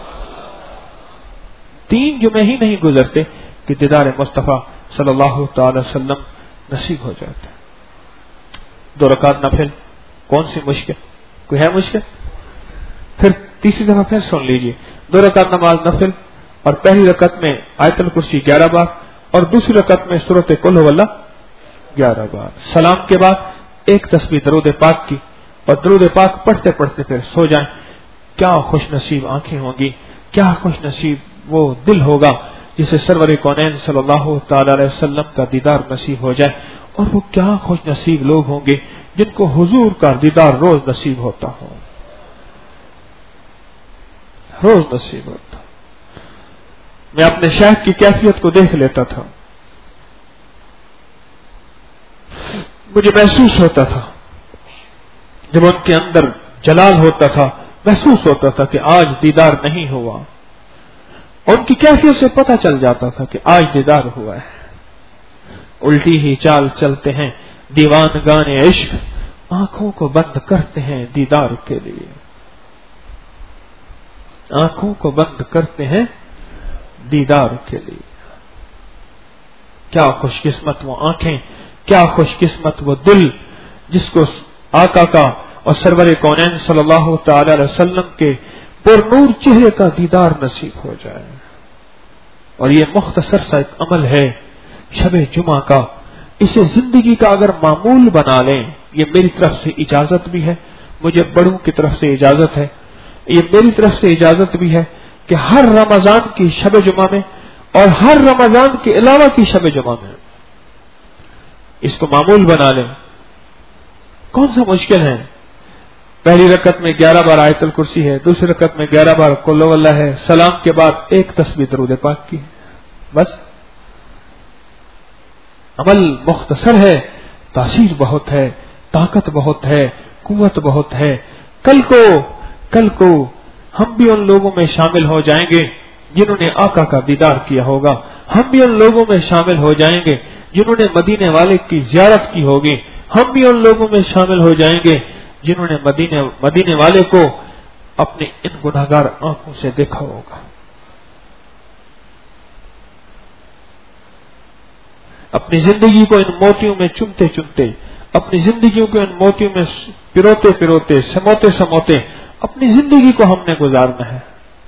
تین جمعے ہی نہیں گزرتے کہ دیدار مصطفیٰ صلی اللہ تعالی وسلم نصیب ہو جاتا. دو رکعت نفل کون سی مشکل؟ کوئی ہے مشکل؟ پھر تیسری دفعہ پھر سن لیجئے، دو رکعت نماز نفل اور پہلی رکعت میں آیت الکرسی گیارہ بار اور دوسری رکعت میں سورۃ قل ہو اللہ گیارہ بار. سلام کے بعد ایک تسبیح درود پاک کی اور درود پاک پڑھتے پڑھتے پھر سو جائیں. کیا خوش نصیب آنکھیں ہوں گی، کیا خوش نصیب وہ دل ہوگا جسے سرور کونین صلی اللہ تعالی علیہ وسلم کا دیدار نصیب ہو جائے. اور وہ کیا خوش نصیب لوگ ہوں گے جن کو حضور کا دیدار روز نصیب ہوتا ہو، روز نصیب ہوتا. میں اپنے شیخ کی کیفیت کو دیکھ لیتا تھا، مجھے محسوس ہوتا تھا جب ان کے اندر جلال ہوتا تھا، محسوس ہوتا تھا کہ آج دیدار نہیں ہوا. ان کی کیفیت سے پتہ چل جاتا تھا کہ آج دیدار ہوا ہے. الٹی ہی چال چلتے ہیں دیوان گانے عشق، آنکھوں کو بند کرتے ہیں دیدار کے لیے، آنکھوں کو بند کرتے ہیں دیدار کے لیے۔ کیا خوش قسمت وہ آنکھیں، کیا خوش قسمت وہ دل جس کو آقا کا اور سرور کونین صلی اللہ تعالی علیہ وسلم کے پر نور چہرے کا دیدار نصیب ہو جائے۔ اور یہ مختصر سا ایک عمل ہے شب جمعہ کا، اسے زندگی کا اگر معمول بنا لیں، یہ میری طرف سے اجازت بھی ہے، مجھے بڑوں کی طرف سے اجازت ہے، یہ میری طرف سے اجازت بھی ہے کہ ہر رمضان کی شب جمعہ میں اور ہر رمضان کے علاوہ کی شب جمعہ میں اس کو معمول بنا لیں۔ کون سا مشکل ہے؟ پہلی رکعت میں گیارہ بار آیت الکرسی ہے، دوسری رکعت میں گیارہ بار قل ہو اللہ ہے، سلام کے بعد ایک تسبیح درود پاک کی، بس۔ عمل مختصر ہے، تاثیر بہت ہے، طاقت بہت ہے، قوت بہت ہے۔ کل کو کل کو ہم بھی ان لوگوں میں شامل ہو جائیں گے جنہوں نے آقا کا دیدار کیا ہوگا، ہم بھی ان لوگوں میں شامل ہو جائیں گے جنہوں نے مدینے والے کی زیارت کی ہوگی، ہم بھی ان لوگوں میں شامل ہو جائیں گے جنہوں نے مدینے مدینے والے کو اپنے ان گناہگار آنکھوں سے دیکھا ہوگا۔ اپنی زندگی کو ان موتیوں میں چمتے چمتے، اپنی زندگیوں کو ان موتیوں میں پروتے پروتے، سموتے سموتے اپنی زندگی کو ہم نے گزارنا ہے۔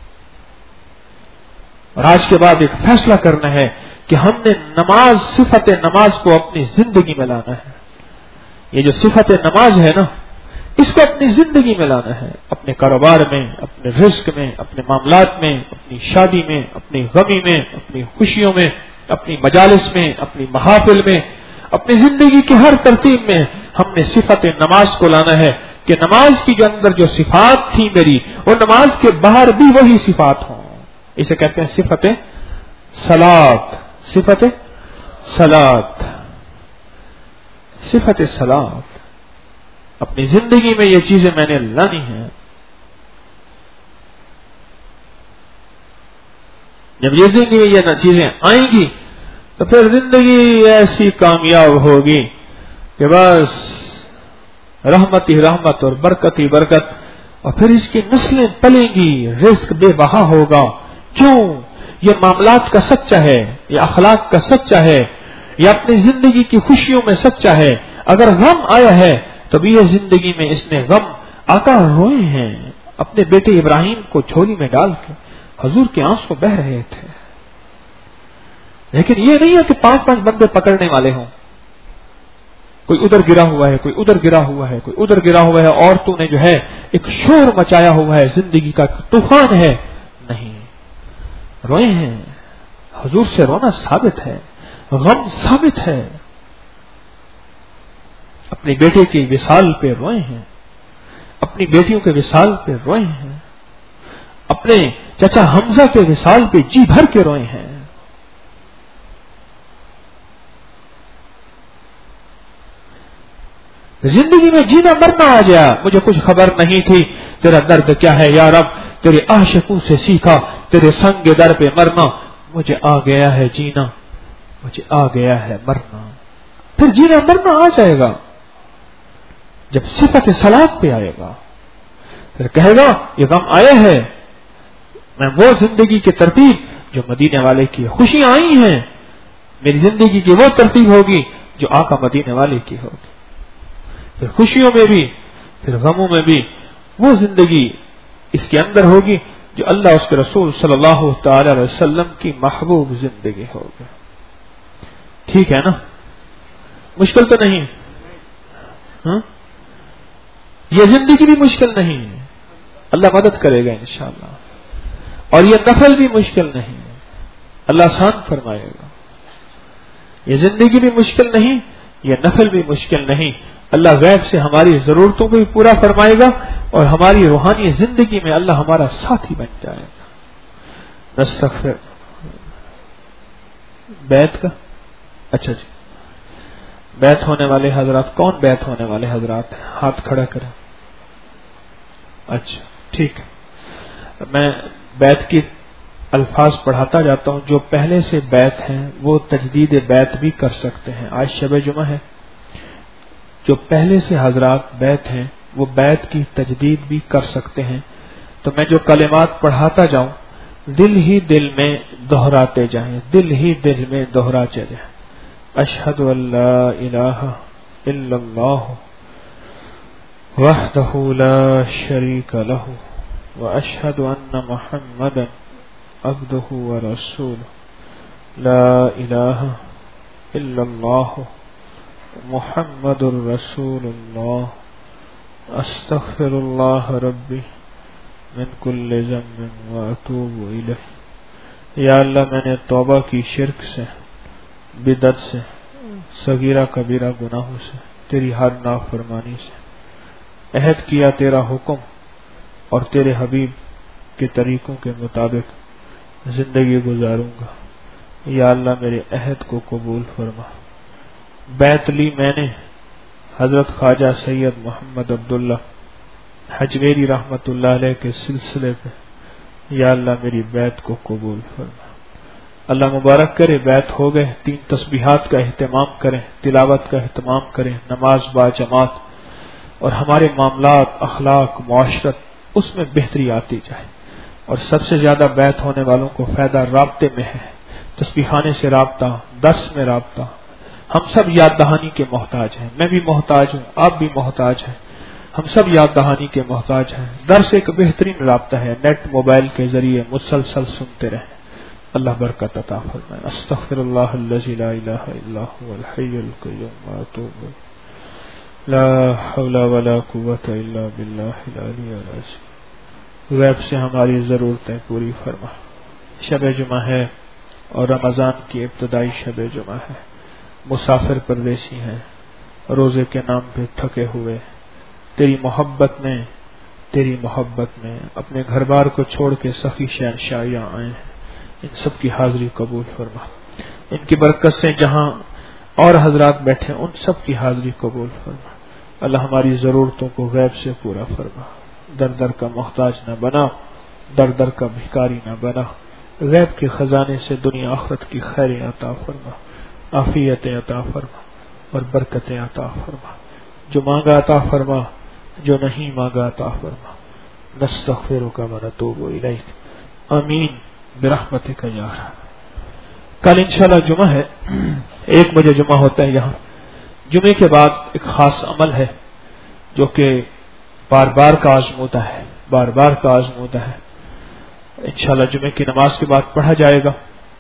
اور آج کے بعد ایک فیصلہ کرنا ہے کہ ہم نے نماز، صفت نماز کو اپنی زندگی میں لانا ہے۔ یہ جو صفت نماز ہے نا، اس کو اپنی زندگی میں لانا ہے، اپنے کاروبار میں، اپنے رزق میں، اپنے معاملات میں، اپنی شادی میں، اپنی غمی میں، اپنی خوشیوں میں، اپنی مجالس میں، اپنی محافل میں، اپنی زندگی کی ہر ترتیب میں ہم نے صفت نماز کو لانا ہے کہ نماز کی جو اندر جو صفات تھی میری، وہ نماز کے باہر بھی وہی صفات ہوں۔ اسے کہتے ہیں صفت صلاۃ، صفت صلاۃ، صفت صلاۃ۔ اپنی زندگی میں یہ چیزیں میں نے لانی ہیں۔ جب یہ زندگی میں یہ چیزیں آئیں گی تو پھر زندگی ایسی کامیاب ہوگی کہ بس رحمت ہی رحمت اور برکت ہی برکت، اور پھر اس کی نسلیں پلیں گی، رزق بے بہا ہوگا۔ کیوں؟ یہ معاملات کا سچا ہے، یہ اخلاق کا سچا ہے، یہ اپنی زندگی کی خوشیوں میں سچا ہے۔ اگر غم آیا ہے تو بھی یہ زندگی میں اس نے غم، آقا روئے ہیں اپنے بیٹے ابراہیم کو جھولی میں ڈال کے، حضور کے آنسو بہ رہے تھے۔ لیکن یہ نہیں ہے کہ پانچ پانچ بندے پکڑنے والے ہوں، کوئی ادھر گرا ہوا ہے، کوئی ادھر گرا ہوا ہے، کوئی ادھر گرا ہوا ہے، عورتوں نے جو ہے ایک شور مچایا ہوا ہے، زندگی کا طوفان ہے۔ نہیں، روئے ہیں، حضور سے رونا ثابت ہے، غم ثابت ہے۔ اپنے بیٹے کی وصال پہ روئے ہیں، اپنی بیٹیوں کے وصال پہ روئے ہیں، اپنے چچا حمزہ کے وصال پہ جی بھر کے روئے ہیں۔ زندگی میں جینا مرنا آ گیا، مجھے کچھ خبر نہیں تھی تیرا درد کیا ہے یا رب، تیرے عاشقوں سے سیکھا تیرے سنگ در پہ مرنا، مجھے آ گیا ہے جینا، مجھے آ گیا ہے مرنا۔ پھر جینا مرنا آ جائے گا جب صفت صلاۃ پہ آئے گا، پھر کہے گا یہ غم آیا ہے، میں وہ زندگی کی ترتیب جو مدینے والے کی خوشیاں آئی ہیں، میری زندگی کی وہ ترتیب ہوگی جو آقا مدینے والے کی ہوگی۔ پھر خوشیوں میں بھی، پھر غموں میں بھی وہ زندگی اس کے اندر ہوگی جو اللہ اس کے رسول صلی اللہ تعالی علیہ وسلم کی محبوب زندگی ہوگی۔ ٹھیک ہے نا؟ مشکل تو نہیں؟ ہاں؟ یہ زندگی بھی مشکل نہیں ہے، اللہ مدد کرے گا انشاءاللہ، اور یہ نفل بھی مشکل نہیں ہے، اللہ آسان فرمائے گا۔ یہ زندگی بھی مشکل نہیں، یہ نفل بھی مشکل نہیں، اللہ غیب سے ہماری ضرورتوں کو بھی پورا فرمائے گا، اور ہماری روحانی زندگی میں اللہ ہمارا ساتھی بن جائے گا۔ نستغفر بیعت کا، اچھا جی، بیعت ہونے والے حضرات کون؟ بیعت ہونے والے حضرات ہاتھ کھڑا کریں۔ اچھا ٹھیک ہے، میں بیعت کی الفاظ پڑھاتا جاتا ہوں. جو پہلے سے بیت ہیں وہ تجدید بیت بھی کر سکتے ہیں. آج شب جمعہ ہے. جو پہلے سے حضرات بیت ہیں وہ بیت کی تجدید بھی کر سکتے ہیں. تو میں جو کلمات پڑھاتا جاؤں دل ہی دل میں دہراتے جائیں, دل ہی دل میں دہراتے جائیں. اشہد ان لا الہ الا اللہ وحدہ لا شریک لہ واشہد ان محمدا عبدہ ورسولہ لا الہ الا اللہ محمد الرسول اللہ استغفر اللہ ربی من کل ذنب واتوب الیہ. یا اللہ میں نے توبہ کی شرک سے, بدعت سے, صغیرہ کبیرہ گناہوں سے, تیری ہر نافرمانی سے. عہد کیا تیرا حکم اور تیرے حبیب کے طریقوں کے مطابق زندگی گزاروں گا. یا اللہ میرے عہد کو قبول فرما. بیعت لی میں نے حضرت خواجہ سید محمد عبداللہ حجویری رحمت اللہ علیہ کے سلسلے پہ. یا اللہ میری بیعت کو قبول فرما. اللہ مبارک کرے بیعت ہو گئے. تین تسبیحات کا اہتمام کریں, تلاوت کا اہتمام کریں, نماز با جماعت, اور ہمارے معاملات, اخلاق, معاشرت اس میں بہتری آتی جائے. اور سب سے زیادہ بیعت ہونے والوں کو فائدہ رابطے میں ہے. تسبیحانے سے رابطہ, درس میں رابطہ. ہم سب یاد دہانی کے محتاج ہیں. میں بھی محتاج ہوں, آپ بھی محتاج ہیں. ہم سب یاد دہانی کے محتاج ہیں. درس ایک بہترین رابطہ ہے. نیٹ موبائل کے ذریعے مسلسل سنتے رہیں. اللہ برکت عطا فرمائے. استغفر اللہ الذی لا الہ الا هو الحی القیوم واتوب لا حول ولا قوۃ الا باللہ العلی العظیم. غیب سے ہماری ضرورتیں پوری فرما. شب جمعہ ہے اور رمضان کی ابتدائی شب جمعہ ہے. مسافر پردیسی ہیں, روزے کے نام پہ تھکے ہوئے, تیری محبت میں تیری محبت میں اپنے گھر بار کو چھوڑ کے سخی شہنشاہیاں آئے ہیں. ان سب کی حاضری قبول فرما. ان کی برکت سے جہاں اور حضرات بیٹھے ان سب کی حاضری قبول فرما. اللہ ہماری ضرورتوں کو غیب سے پورا فرما. در در کا محتاج نہ بنا, در در کا بھکاری نہ بنا. غیب کے خزانے سے دنیا آخرت کی خیریں عطا فرما, عافیتیں عطا فرما اور برکتیں عطا فرما. جو مانگا عطا فرما, جو نہیں مانگا عطا فرما. نستغفرک و نتوب الیک. آمین برحمتک یا ارحم. کل انشاءاللہ جمعہ ہے. ایک بجے جمعہ ہوتا ہے یہاں. جمعے کے بعد ایک خاص عمل ہے جو کہ بار بار کا آزمودہ ہے, بار بار کا آزمودہ ہے. انشاءاللہ جمعے کی نماز کے بعد پڑھا جائے گا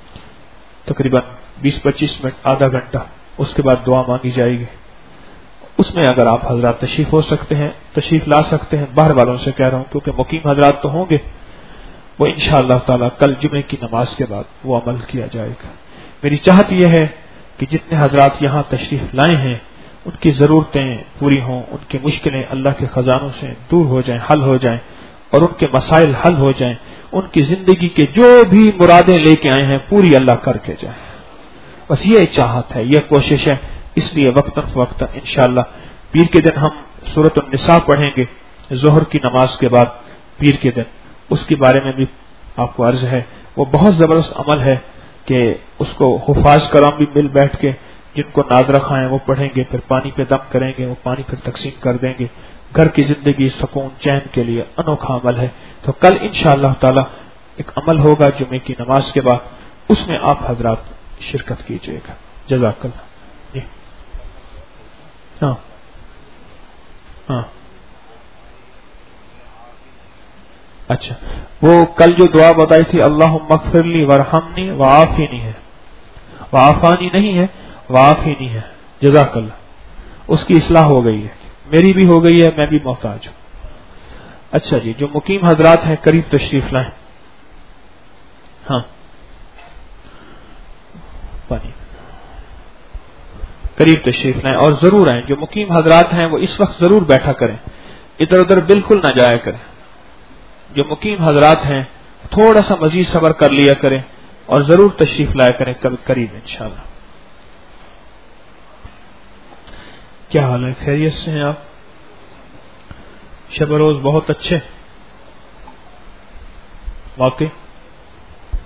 تقریباً بیس پچیس منٹ, آدھا گھنٹہ. اس کے بعد دعا مانگی جائے گی. اس میں اگر آپ حضرات تشریف ہو سکتے ہیں, تشریف لا سکتے ہیں. باہر والوں سے کہہ رہا ہوں کیونکہ مقیم حضرات تو ہوں گے, وہ انشاءاللہ تعالی کل جمعے کی نماز کے بعد وہ عمل کیا جائے گا. میری چاہت یہ ہے کہ جتنے حضرات یہاں تشریف لائے ہیں ان کی ضرورتیں پوری ہوں, ان کی مشکلیں اللہ کے خزانوں سے دور ہو جائیں, حل ہو جائیں, اور ان کے مسائل حل ہو جائیں. ان کی زندگی کے جو بھی مرادیں لے کے آئے ہیں پوری اللہ کر کے جائیں. بس یہ چاہت ہے, یہ کوشش ہے. اس لیے وقتاً فوقتاً انشاءاللہ پیر کے دن ہم سورۃ النساء پڑھیں گے ظہر کی نماز کے بعد. پیر کے دن اس کے بارے میں بھی آپ کو عرض ہے. وہ بہت زبردست عمل ہے کہ اس کو حفاظ کرام بھی مل بیٹھ کے جن کو ناظرہ خواہیں وہ پڑھیں گے, پھر پانی پہ دم کریں گے, وہ پانی پھر تقسیم کر دیں گے. گھر کی زندگی سکون چین کے لیے انوکھا عمل ہے. تو کل انشاءاللہ تعالی ایک عمل ہوگا جمعے کی نماز کے بعد, اس میں آپ حضرات شرکت کیجیے گا. جزاک اللہ. جی ہاں ہاں اچھا, وہ کل جو دعا بتائی تھی اللہم اغفر لی وارحمنی وعافینی ہے, وعافانی نہیں ہے, وعافینی ہے. جزاک اللہ. اس کی اصلاح ہو گئی ہے, میری بھی ہو گئی ہے, میں بھی محتاج ہوں. اچھا جی, جو مقیم حضرات ہیں قریب تشریف لائیں. ہاں پانی قریب تشریف لائیں اور ضرور آئیں. جو مقیم حضرات ہیں وہ اس وقت ضرور بیٹھا کریں, ادھر ادھر بالکل نہ جایا کریں. جو مقیم حضرات ہیں تھوڑا سا مزید صبر کر لیا کریں اور ضرور تشریف لایا کریں قریب انشاءاللہ. کیا حال ہے, خیریت سے ہیں آپ؟ شب روز بہت اچھے. واقعی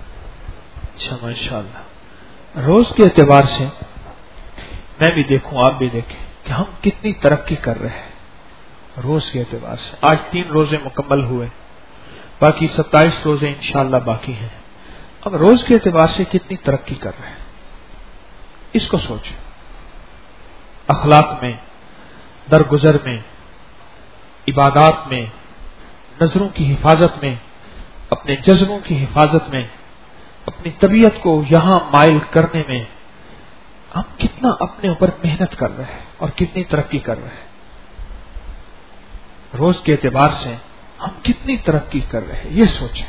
اچھا ماشاءاللہ. روز کے اعتبار سے میں بھی دیکھوں آپ بھی دیکھیں کہ ہم کتنی ترقی کر رہے ہیں. روز کے اعتبار سے آج تین روزے مکمل ہوئے, باقی ستائیس روزے انشاءاللہ باقی ہیں. اب روز کے اعتبار سے کتنی ترقی کر رہے ہیں, اس کو سوچیں. اخلاق میں, درگزر میں, عبادات میں, نظروں کی حفاظت میں, اپنے جذبوں کی حفاظت میں, اپنی طبیعت کو یہاں مائل کرنے میں ہم کتنا اپنے اوپر محنت کر رہے ہیں اور کتنی ترقی کر رہے ہیں. روز کے اعتبار سے ہم کتنی ترقی کر رہے ہیں یہ سوچیں.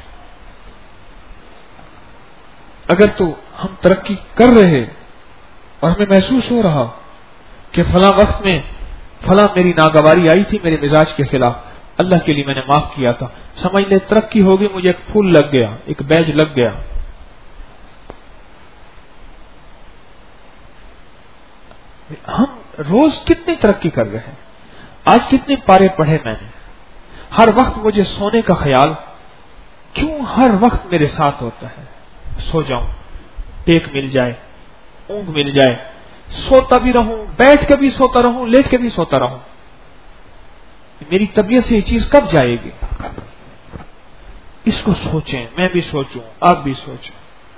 اگر تو ہم ترقی کر رہے اور ہمیں محسوس ہو رہا کہ فلاں وقت میں فلاں میری ناگواری آئی تھی میرے مزاج کے خلاف, اللہ کے لیے میں نے معاف کیا تھا, سمجھ لے ترقی ہوگی, مجھے ایک پھول لگ گیا, ایک بیج لگ گیا. ہم روز کتنی ترقی کر رہے ہیں. آج کتنے پارے پڑھے میں نے. ہر وقت مجھے سونے کا خیال کیوں ہر وقت میرے ساتھ ہوتا ہے. سو جاؤں, ٹیک مل جائے, اونگ مل جائے, سوتا بھی رہوں, بیٹھ کے بھی سوتا رہوں, لیٹ کے بھی سوتا رہوں. میری طبیعت سے یہ چیز کب جائے گی؟ اس کو سوچیں, میں بھی سوچوں, آپ بھی سوچیں.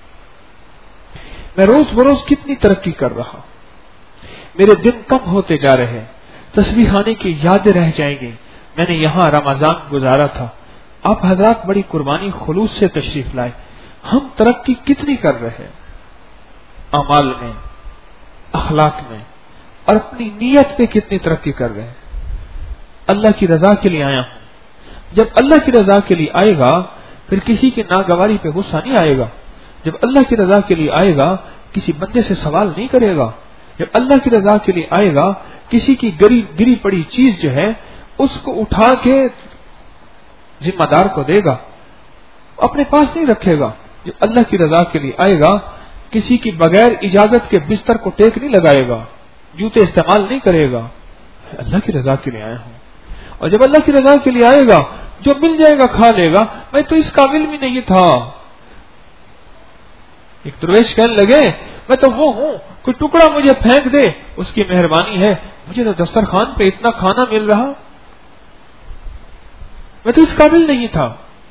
میں روز بروز کتنی ترقی کر رہا. میرے دن کم ہوتے جا رہے ہیں, تسبیحانے کی یادیں رہ جائیں گی. میں نے یہاں رمضان گزارا تھا, آپ حضرات بڑی قربانی خلوص سے تشریف لائے. ہم ترقی کتنی کر رہے ہیں اعمال میں, اخلاق میں, اور اپنی نیت پہ کتنی ترقی کر رہے ہیں. اللہ کی رضا کے لیے آیا ہوں. جب اللہ کی رضا کے لیے آئے گا پھر کسی کی ناگواری پہ غصہ نہیں آئے گا. جب اللہ کی رضا کے لیے آئے گا کسی بندے سے سوال نہیں کرے گا. جب اللہ کی رضا کے لیے آئے گا کسی کی گری گری پڑی چیز جو ہے اس کو اٹھا کے ذمہ دار کو دے گا, اپنے پاس نہیں رکھے گا. جب اللہ کی رضا کے لیے آئے گا کسی کی بغیر اجازت کے بستر کو ٹیک نہیں لگائے گا, جوتے استعمال نہیں کرے گا. اللہ کی رضا کے لیے آیا ہوں. اور جب اللہ کی رضا کے لیے آئے گا جو مل جائے گا کھا لے گا. میں تو اس قابل بھی نہیں تھا. ایک درویش کہنے لگے میں تو وہ ہوں, کوئی ٹکڑا مجھے پھینک دے اس کی مہربانی ہے, مجھے تو دسترخوان پہ اتنا کھانا مل رہا, میں تو اس قابل نہیں تھا.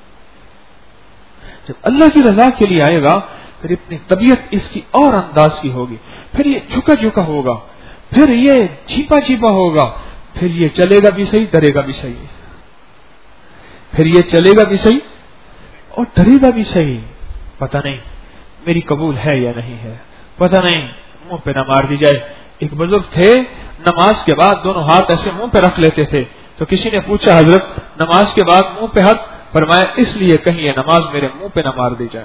جب اللہ کی رضا کے لیے آئے گا پھر اپنی طبیعت اس کی اور انداز کی ہوگی, پھر یہ جھکا جھکا ہوگا, پھر یہ چھپا چھپا ہوگا, پھر یہ چلے گا بھی صحیح, ڈرے گا بھی صحیح, پھر یہ چلے گا بھی صحیح اور ڈرے گا بھی صحیح. پتہ نہیں میری قبول ہے یا نہیں ہے, پتہ نہیں منہ پہ نہ مار دی جائے. ایک بزرگ تھے نماز کے بعد دونوں ہاتھ ایسے منہ پہ رکھ لیتے تھے, تو کسی نے پوچھا حضرت نماز کے بعد منہ پہ ہاتھ, فرمایا اس لیے کہیں یہ نماز میرے منہ پہ نہ مار دی جائے.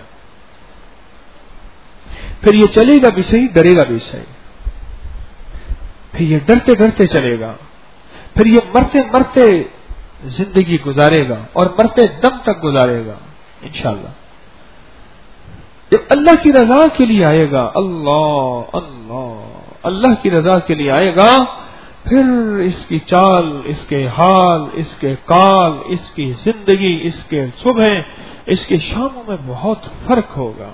پھر یہ چلے گا بھی صحیح, ڈرے گا بھی صحیح, پھر یہ ڈرتے ڈرتے چلے گا, پھر یہ مرتے مرتے زندگی گزارے گا اور مرتے دم تک گزارے گا انشاءاللہ. جب اللہ کی رضا کے لیے آئے گا, اللہ اللہ اللہ کی رضا کے لیے آئے گا, پھر اس کی چال, اس کے حال, اس کے کال, اس کی زندگی, اس کے صبح, اس کے شاموں میں بہت فرق ہوگا.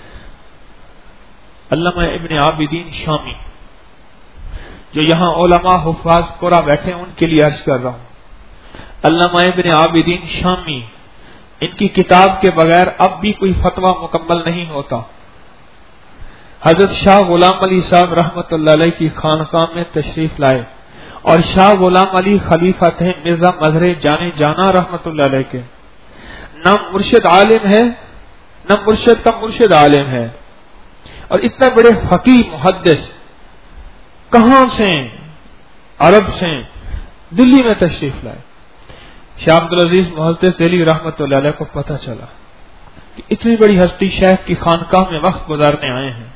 علامہ ابن عابدین شامی جو یہاں علماء حفاظ قرآن بیٹھے ان کے لیے عرض کر رہا ہوں. علامہ ابن عابدین شامی, ان کی کتاب کے بغیر اب بھی کوئی فتویٰ مکمل نہیں ہوتا. حضرت شاہ غلام علی صاحب رحمت اللہ علیہ کی خانقاہ میں تشریف لائے اور شاہ غلام علی خلیفہ تھے مرزا مظہر جانے جانا رحمت اللہ علیہ کے. نہ مرشد عالم ہے, نہ مرشد کا مرشد عالم ہے, اور اتنا بڑے فقیہ محدث کہاں سے, عرب سے دلی میں تشریف لائے. شاہ عبدالعزیز محدث دہلوی رحمت اللہ علیہ کو پتہ چلا کہ اتنی بڑی ہستی شیخ کی خانقاہ میں وقت گزارنے آئے ہیں,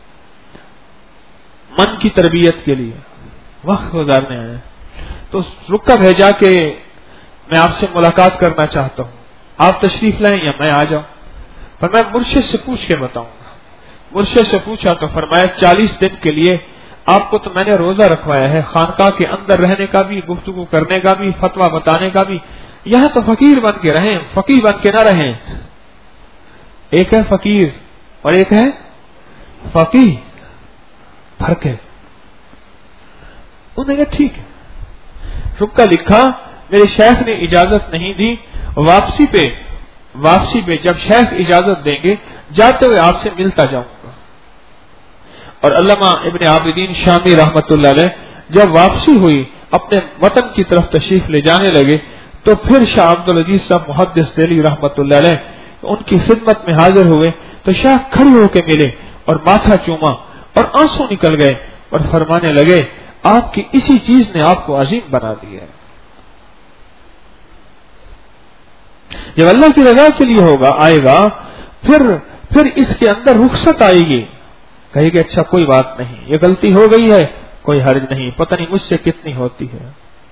من کی تربیت کے لیے وقت گزارنے آئے ہیں, تو رکا بھیجا کہ میں آپ سے ملاقات کرنا چاہتا ہوں, آپ تشریف لائیں یا میں آ جاؤں. پر میں مرشد سے پوچھ کے بتاؤں گا. مرشد سے پوچھا تو فرمایا چالیس دن کے لیے آپ کو تو میں نے روزہ رکھوایا ہے, خانقاہ کے اندر رہنے کا بھی, گفتگو کرنے کا بھی, فتویٰ بتانے کا بھی. یہاں تو فقیر بن کے رہیں, فقیر بن کے نہ رہیں. ایک ہے فقیر اور ایک ہے فقیہ. فرق ہے. انہوں نے کہا ٹھیک ہے. رکا لکھا میرے شیخ نے اجازت نہیں دی, واپسی پہ واپسی پہ جب شیخ اجازت دیں گے جاتے ہوئے آپ سے ملتا جاؤں گا. اور علامہ ابن عابدین شامی رحمت اللہ علیہ جب واپسی ہوئی اپنے وطن کی طرف تشریف لے جانے لگے تو پھر شاہ عبد العزیز صاحب محدث دہلوی رحمت اللہ علیہ ان کی خدمت میں حاضر ہوئے تو شاہ کھڑے ہو کے ملے اور ماتھا چوما اور آنسو نکل گئے اور فرمانے لگے آپ کی اسی چیز نے آپ کو عظیم بنا دیا ہے. جب اللہ کی رضا کے لیے ہوگا آئے گا پھر پھر اس کے اندر رخصت آئے گی, کہے گی اچھا کوئی بات نہیں, یہ غلطی ہو گئی ہے کوئی حرج نہیں, پتہ نہیں مجھ سے کتنی ہوتی ہے.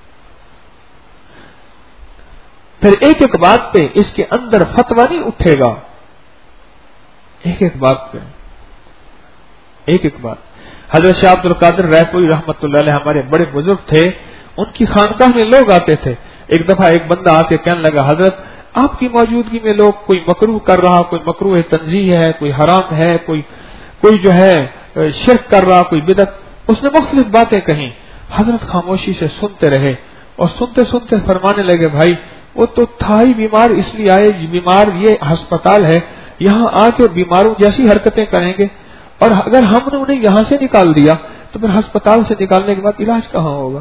پھر ایک ایک بات پہ اس کے اندر فتویٰ نہیں اٹھے گا, ایک ایک بات پہ ایک ایک بات. حضرت شاہ عبد القادر رائے رحمت اللہ علیہ ہمارے بڑے بزرگ تھے, ان کی خانقاہ میں لوگ آتے تھے. ایک دفعہ ایک بندہ آ کے کہنے لگا حضرت آپ کی موجودگی میں لوگ کوئی مکروہ کر رہا, کوئی مکروہ تنزیہ ہے, کوئی حرام ہے, کوئی کوئی جو ہے شرک کر رہا, کوئی بدعت. اس نے مختلف باتیں کہیں. حضرت خاموشی سے سنتے رہے اور سنتے سنتے فرمانے لگے بھائی وہ تو تھا ہی بیمار, اس لیے آئے بیمار, یہ ہسپتال ہے, یہاں آ کے بیماروں جیسی حرکتیں کریں گے, اور اگر ہم نے انہیں یہاں سے نکال دیا تو پھر ہسپتال سے نکالنے کے بعد علاج کہاں ہوگا.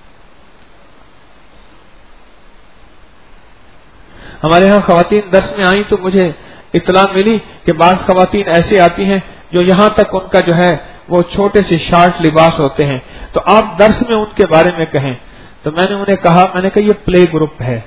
ہمارے ہاں خواتین درس میں آئیں تو مجھے اطلاع ملی کہ بعض خواتین ایسے آتی ہیں جو یہاں تک ان کا جو ہے وہ چھوٹے سے شارٹ لباس ہوتے ہیں, تو آپ درس میں ان کے بارے میں کہیں. تو میں نے انہیں کہا, میں نے کہا یہ پلے گروپ ہے,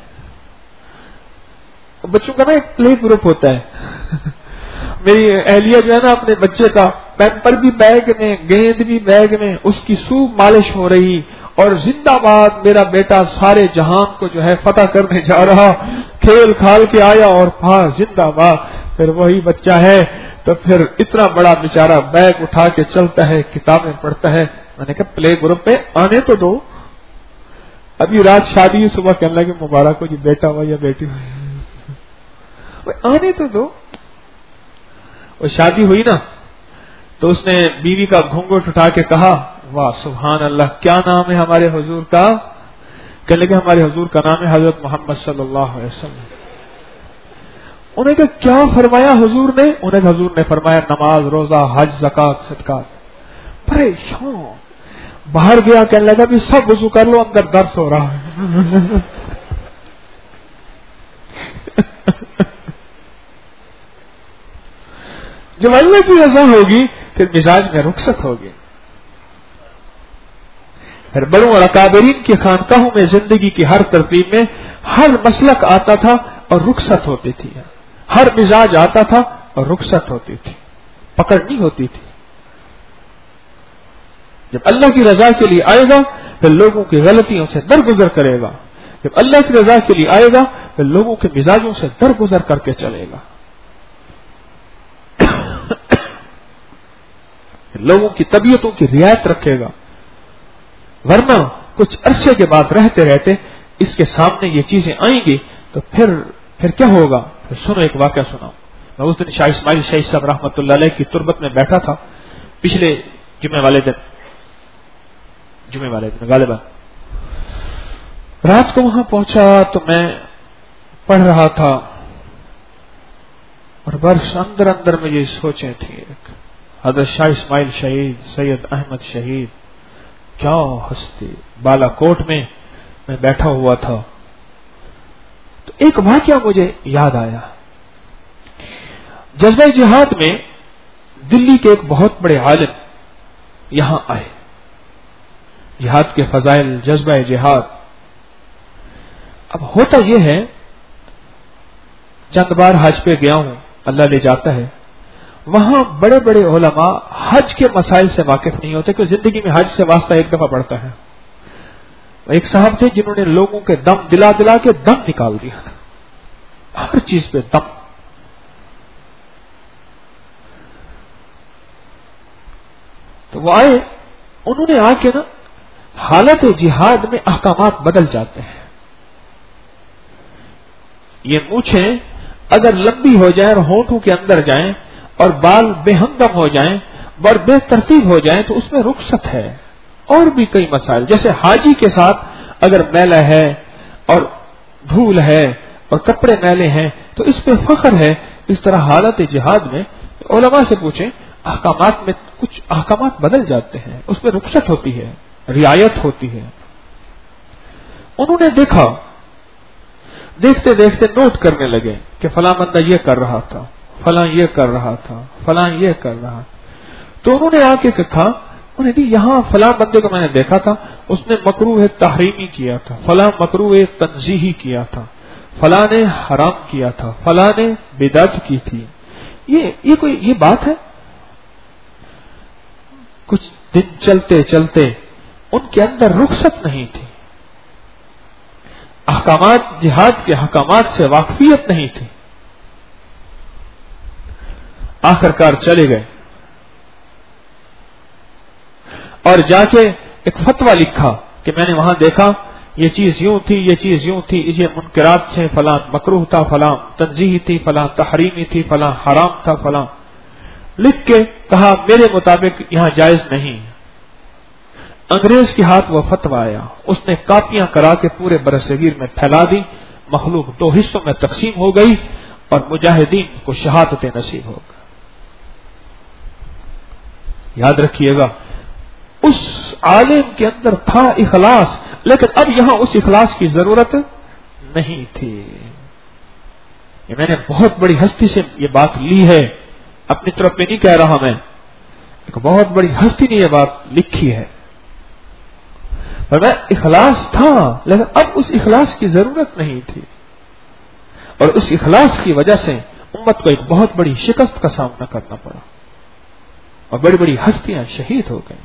بچوں کا نا ایک پلے گروپ ہوتا ہے. میری اہلیہ جو ہے نا اپنے بچے کا پیمپر بھی بیگ میں, گیند بھی بیگ میں, اس کی سوپ مالش ہو رہی, اور زندہ باد میرا بیٹا سارے جہان کو جو ہے فتح کرنے جا رہا, کھیل کھال کے آیا اور پھا زندہ باد. پھر وہی بچہ ہے تو پھر اتنا بڑا بیچارہ بیگ اٹھا کے چلتا ہے, کتابیں پڑھتا ہے. میں نے کہا پلے گروپ میں آنے تو دو, ابھی رات شادی صبح کہنے لگے مبارک ہو جی بیٹا ہوا یا بیٹی ہوئی, آنے تو دو. وہ شادی ہوئی نا تو اس نے بیوی کا گھونگھٹ اٹھا کے کہا واہ سبحان اللہ, کیا نام ہے ہمارے حضور کا؟ کہنے لگے ہمارے حضور کا نام ہے حضرت محمد صلی اللہ علیہ وسلم. انہیں کہا کیا فرمایا حضور نے؟ انہیں حضور نے فرمایا نماز, روزہ, حج, زکات, صدقات. پریشان باہر گیا, کہنے لگا بھی سب وضو کر لو, اندر درس ہو رہا ہے. جب اللہ کی رضا ہوگی پھر مزاج میں رخصت ہوگی. پھر بڑوں اور اکابرین کی خانقاہوں میں زندگی کی ہر ترتیب میں ہر مسلک آتا تھا اور رخصت ہوتی تھی, ہر مزاج آتا تھا اور رخصت ہوتی تھی, پکڑ نہیں ہوتی تھی. جب اللہ کی رضا کے لیے آئے گا پھر لوگوں کی غلطیوں سے درگزر کرے گا, جب اللہ کی رضا کے لیے آئے گا پھر لوگوں کے مزاجوں سے درگزر کر کے چلے گا, لوگوں کی طبیعتوں کی رعایت رکھے گا. ورنہ کچھ عرصے کے بعد رہتے رہتے اس کے سامنے یہ چیزیں آئیں گی تو پھر پھر کیا ہوگا؟ پھر سنو ایک واقعہ سناؤ. میں اس دن شاہ اسماعیل شہید صاحب رحمۃ اللہ علیہ کی تربت میں بیٹھا تھا پچھلے جمعے والے دن جمعے والے دن غالباً رات کو وہاں پہنچا تو میں پڑھ رہا تھا اور برس اندر اندر میں یہ سوچیں تھیں. حضرت شاہ اسماعیل شہید, سید احمد شہید, کیا ہستی. بالا کوٹ میں میں بیٹھا ہوا تھا تو ایک واقعہ مجھے یاد آیا. جذبہ جہاد میں دلی کے ایک بہت بڑے عالم یہاں آئے, جہاد کے فضائل, جذبہ جہاد. اب ہوتا یہ ہے چند بار حج پہ گیا ہوں, اللہ لے جاتا ہے, وہاں بڑے بڑے علماء حج کے مسائل سے واقف نہیں ہوتے کہ زندگی میں حج سے واسطہ ایک دفعہ پڑتا ہے. ایک صاحب تھے جنہوں نے لوگوں کے دم دلا دلا کے دم نکال دیا تھا, ہر چیز پہ دم. تو وہ آئے, انہوں نے آ کے نا حالت جہاد میں احکامات بدل جاتے ہیں. یہ مونچھیں اگر لمبی ہو جائیں اور ہونٹوں کے اندر جائیں اور بال بے ہنگم ہو جائیں اور بے ترتیب ہو جائیں تو اس میں رخصت ہے. اور بھی کئی مسائل، جیسے حاجی کے ساتھ اگر میلہ ہے اور دھول ہے اور کپڑے میلے ہیں تو اس پہ فخر ہے. اس طرح حالت جہاد میں علماء سے پوچھیں، احکامات میں کچھ احکامات بدل جاتے ہیں، اس میں رخصت ہوتی ہے، رعایت ہوتی ہے. انہوں نے دیکھا، دیکھتے دیکھتے نوٹ کرنے لگے کہ فلاں بندہ یہ کر رہا تھا، فلاں یہ کر رہا تھا، فلاں یہ کر رہا. تو انہوں نے آ کے کہا، انہوں نے یہاں فلاں بندے کو میں نے دیکھا تھا، اس نے مکروہ تحریمی کیا تھا، فلاں مکروہ تنزیہی کیا تھا، فلاں نے حرام کیا تھا، فلاں نے بدعت کی تھی. یہ یہ کوئی یہ بات ہے؟ کچھ دن چلتے چلتے ان کے اندر رخصت نہیں تھی، احکامات جہاد کے احکامات سے واقفیت نہیں تھی. آخر کار چلے گئے اور جا کے ایک فتویٰ لکھا کہ میں نے وہاں دیکھا یہ چیز یوں تھی، یہ چیز یوں تھی، یہ منکرات تھے، فلاں مکروہ تھا، فلاں تنزیہی تھی، فلاں تحریمی تھی، فلاں حرام تھا، فلاں. لکھ کے کہا میرے مطابق یہاں جائز نہیں. انگریز کے ہاتھ وہ فتویٰ آیا، اس نے کاپیاں کرا کے پورے برصغیر میں پھیلا دی. مخلوق دو حصوں میں تقسیم ہو گئی اور مجاہدین کو شہادت نصیب ہو گئی. یاد رکھیے گا اس عالم کے اندر تھا اخلاص، لیکن اب یہاں اس اخلاص کی ضرورت نہیں تھی. یہ میں نے بہت بڑی ہستی سے یہ بات لی ہے، اپنی طرف پہ نہیں کہہ رہا، میں ایک بہت بڑی ہستی نے یہ بات لکھی ہے. پر میں اخلاص تھا لیکن اب اس اخلاص کی ضرورت نہیں تھی، اور اس اخلاص کی وجہ سے امت کو ایک بہت بڑی شکست کا سامنا کرنا پڑا اور بڑی بڑی ہستیاں شہید ہو گئیں.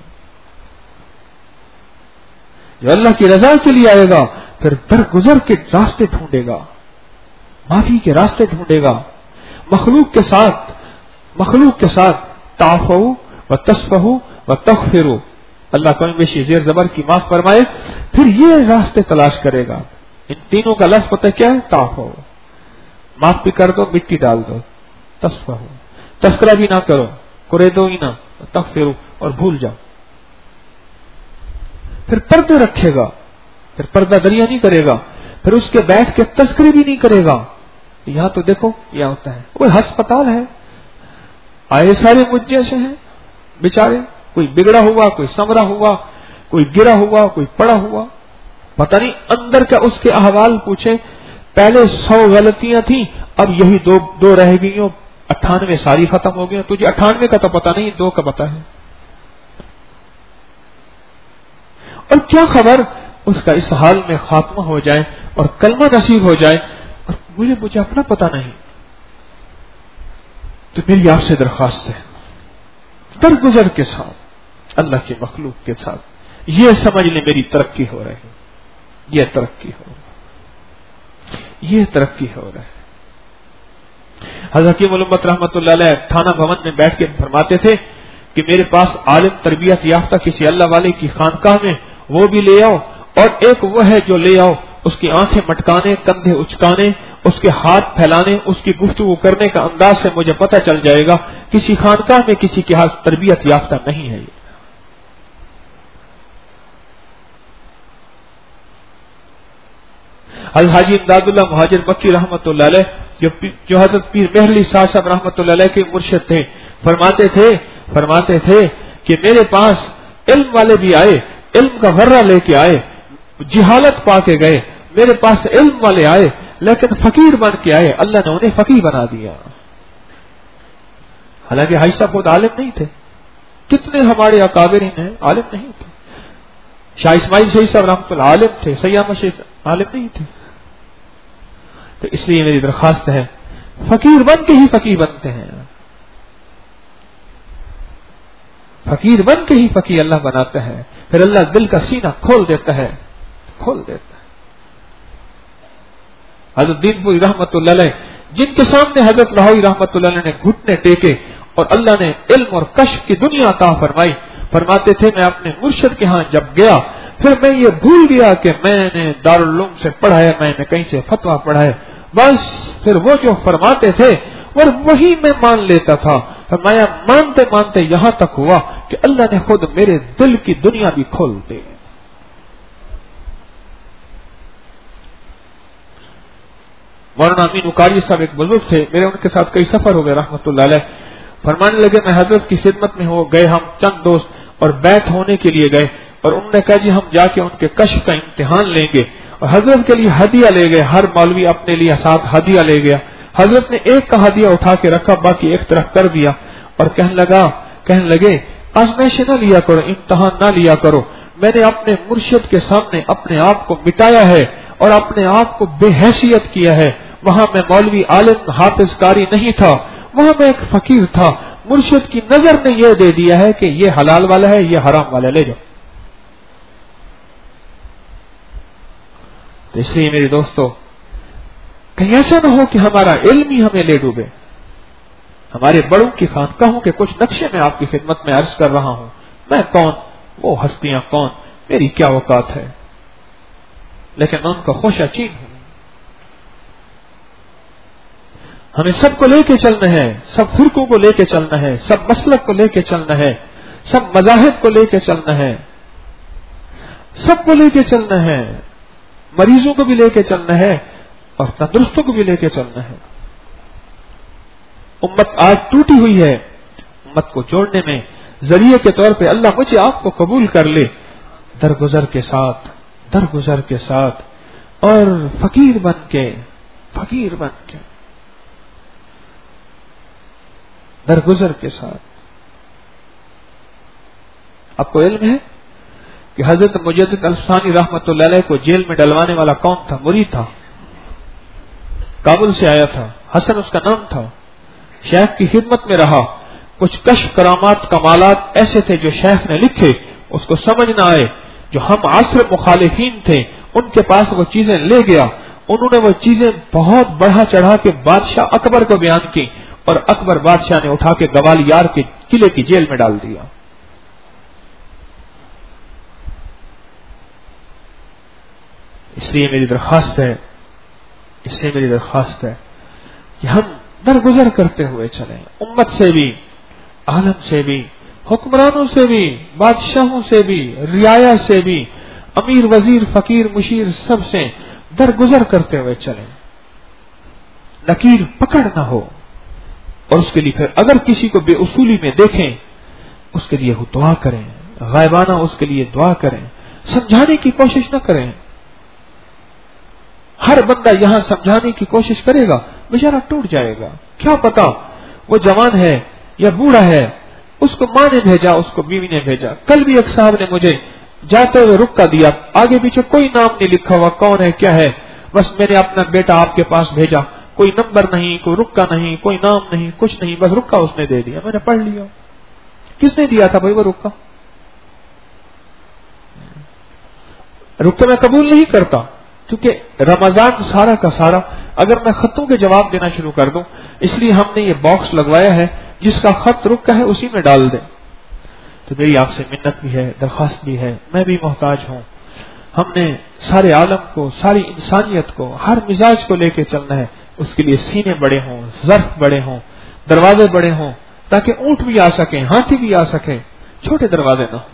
جو اللہ کی رضا کے لیے آئے گا پھر درگزر کے راستے ڈھونڈے گا، معافی کے راستے ڈھونڈے گا. مخلوق کے ساتھ مخلوق کے ساتھ تعفو و تصفحو و تغفرو، اللہ کوئی بیشی زیر زبر کی معاف فرمائے، پھر یہ راستے تلاش کرے گا. ان تینوں کا لفظ پتہ کیا ہے؟ تعفو، معاف بھی کر دو، مٹی ڈال دو. تصفحو، تذکرہ بھی نہ کرو، کرے دو ہی نہ. تغفرو، اور بھول جاؤ. پھر پردے رکھے گا، پھر پردہ دریا نہیں کرے گا، پھر اس کے بیٹھ کے تذکرے بھی نہیں کرے گا. یہاں تو دیکھو کیا ہوتا ہے، وہ ہسپتال ہے، آئے سارے مجھ جیسے ہیں بیچارے، کوئی بگڑا ہوا، کوئی سمرا ہوا، کوئی گرا ہوا، کوئی پڑا ہوا، پتہ نہیں اندر کا اس کے احوال پوچھے. پہلے سو غلطیاں تھیں، اب یہی دو دو رہ گئی، اٹھانوے ساری ختم ہو گئی. تجھے اٹھانوے کا تو پتہ نہیں، دو کا پتہ ہے. اور کیا خبر اس کا اس حال میں خاتمہ ہو جائے اور کلمہ نصیب ہو جائے اور مجھے مجھے اپنا پتہ نہیں. تو میری آپ سے درخواست ہے، درگزر کے ساتھ اللہ کے مخلوق کے ساتھ یہ سمجھ لیں میری ترقی ہو رہی، یہ ترقی ہو رہی، یہ ترقی ہو رہی. حضرت حکیم الامت رحمۃ اللہ علیہ تھانہ بھون میں بیٹھ کے فرماتے تھے کہ میرے پاس عالم تربیت یافتہ کسی اللہ والے کی خانقاہ میں وہ بھی لے آؤ، اور ایک وہ ہے جو لے آؤ اس کی آنکھیں مٹکانے، کندھے اچکانے، اس کے ہاتھ پھیلانے، اس کی گفتگو کرنے کا انداز سے مجھے پتہ چل جائے گا کسی خانقاہ میں کسی کے ہاتھ تربیت یافتہ نہیں ہے. الحاجی امداد اللہ مہاجر مکی رحمۃ اللہ علیہ جو جو حضرت پیر مہرلی شاہ صاحب رحمۃ اللہ علیہ کے مرشد تھے، فرماتے تھے فرماتے تھے کہ میرے پاس علم والے بھی آئے، علم کا غرہ لے کے آئے، جہالت پا کے گئے. میرے پاس علم والے آئے لیکن فقیر بن کے آئے، اللہ نے انہیں فقیر بنا دیا. حالانکہ حاجی صاحب خود عالم نہیں تھے. کتنے ہمارے اکابرین ہیں عالم نہیں تھے. شاہ اسماعیل شہید صاحب رحمۃ اللہ عالم تھے، سیامہ شیخ عالم نہیں تھے. تو اس لیے میری درخواست ہے، فقیر بن کے ہی فقیر بنتے ہیں، فقیر بن کے ہی فقیر اللہ بناتا ہے. پھر اللہ دل کا سینہ کھول دیتا ہے، کھول دیتا ہے. حضرت دین پوری رحمت اللہ علیہ جن کے سامنے حضرت لاہوری رحمت اللہ علیہ نے گھٹنے ٹیکے اور اللہ نے علم اور کشف کی دنیا عطا فرمائی، فرماتے تھے میں اپنے مرشد کے ہاں جب گیا پھر میں یہ بھول گیا کہ میں نے دارالعلوم سے پڑھا ہے، میں نے کہیں سے فتویٰ پڑھا ہے. بس پھر وہ جو فرماتے تھے اور وہی میں مان لیتا تھا. فرمایا مانتے مانتے یہاں تک ہوا کہ اللہ نے خود میرے دل کی دنیا بھی کھول دی. مولانا امین اکاری صاحب ایک بزرگ تھے، میرے ان کے ساتھ کئی سفر ہو گئے رحمۃ اللہ علیہ. فرمانے لگے میں حضرت کی خدمت میں ہو گئے، ہم چند دوست اور بیعت ہونے کے لیے گئے، اور انہوں نے کہا جی ہم جا کے ان کے کشف کا امتحان لیں گے، اور حضرت کے لیے ہدیہ لے گئے. ہر مولوی اپنے لیے ساتھ ہدیہ لے گیا. حضرت نے ایک کا ہدیہ اٹھا کے رکھا، باقی ایک طرف کر دیا، اور کہنے لگا کہنے لگے آزمائشیں نہ لیا کرو، امتحان نہ لیا کرو. میں نے اپنے مرشد کے سامنے اپنے آپ کو مٹایا ہے اور اپنے آپ کو بے حیثیت کیا ہے. وہاں میں مولوی عالم حافظ قاری نہیں تھا، وہاں میں ایک فقیر تھا. مرشد کی نظر نے یہ دے دیا ہے کہ یہ حلال والا ہے، یہ حرام والا، لے جاؤ. تو اس لیے میرے دوستو کہیں ایسا نہ ہو کہ ہمارا علم ہی ہمیں لے ڈوبے. ہمارے بڑوں کی خانقاہوں کے کچھ نقشے میں آپ کی خدمت میں عرض کر رہا ہوں. میں کون، وہ ہستیاں کون، میری کیا اوقات ہے، لیکن میں ان کا خوشہ چین ہوں. ہمیں سب کو لے کے چلنا ہے، سب فرقوں کو لے کے چلنا ہے، سب مسلک کو لے کے چلنا ہے، سب مذاہب کو لے کے چلنا ہے، سب کو لے کے چلنا ہے، مریضوں کو بھی لے کے چلنا ہے اور تندرستوں کو بھی لے کے چلنا ہے. امت آج ٹوٹی ہوئی ہے، امت کو جوڑنے میں ذریعے کے طور پہ اللہ مجھے آپ کو قبول کر لے، درگزر کے ساتھ درگزر کے ساتھ اور فقیر بن کے فقیر بن کے درگزر کے ساتھ. آپ کو علم ہے کہ حضرت مجدد الفسانی رحمۃ اللہ علیہ کو جیل میں ڈلوانے والا کون تھا؟ مرید تھا، کابل سے آیا تھا، حسن اس کا نام تھا. شیخ کی خدمت میں رہا. کچھ کشف کرامات کمالات ایسے تھے جو شیخ نے لکھے، اس کو سمجھ نہ آئے. جو ہم عصر مخالفین تھے ان کے پاس وہ چیزیں لے گیا. انہوں نے وہ چیزیں بہت بڑھا چڑھا کے بادشاہ اکبر کو بیان کی، اور اکبر بادشاہ نے اٹھا کے گوالیار کے قلعے کی جیل میں ڈال دیا. اس لیے میری درخواست ہے اس لیے میری درخواست ہے کہ ہم درگزر کرتے ہوئے چلیں، امت سے بھی، عالم سے بھی، حکمرانوں سے بھی، بادشاہوں سے بھی، رعایا سے بھی، امیر وزیر فقیر مشیر سب سے درگزر کرتے ہوئے چلیں. نکیر پکڑ نہ ہو. اور اس کے لیے پھر اگر کسی کو بے اصولی میں دیکھیں اس کے لیے دعا کریں، غائبانہ اس کے لیے دعا کریں، سمجھانے کی کوشش نہ کریں. ہر بندہ یہاں سمجھانے کی کوشش کرے گا بیچارہ ٹوٹ جائے گا. کیا پتا وہ جوان ہے یا بوڑھا ہے، اس کو ماں نے بھیجا، اس کو بیوی نے بھیجا. کل بھی ایک صاحب نے مجھے جاتے ہوئے رکا دیا، آگے پیچھے کوئی نام نہیں لکھا ہوا، کون ہے کیا ہے، بس میں نے اپنا بیٹا آپ کے پاس بھیجا، کوئی نمبر نہیں، کوئی رکا نہیں، کوئی نام نہیں، کچھ نہیں، بس رکا اس نے دے دیا، میں نے پڑھ لیا. کس نے دیا تھا بھائی وہ رکا؟ رکا میں قبول نہیں کرتا، کیونکہ رمضان سارا کا سارا اگر میں خطوں کے جواب دینا شروع کر دوں، اس لیے ہم نے یہ باکس لگوایا ہے، جس کا خط رکا ہے اسی میں ڈال دیں. تو میری آپ سے منت بھی ہے، درخواست بھی ہے، میں بھی محتاج ہوں. ہم نے سارے عالم کو، ساری انسانیت کو، ہر مزاج کو لے کے چلنا ہے. اس کے لیے سینے بڑے ہوں، ظرف بڑے ہوں، دروازے بڑے ہوں، تاکہ اونٹ بھی آ سکیں، ہاتھی بھی آ سکیں. چھوٹے دروازے نہ ہو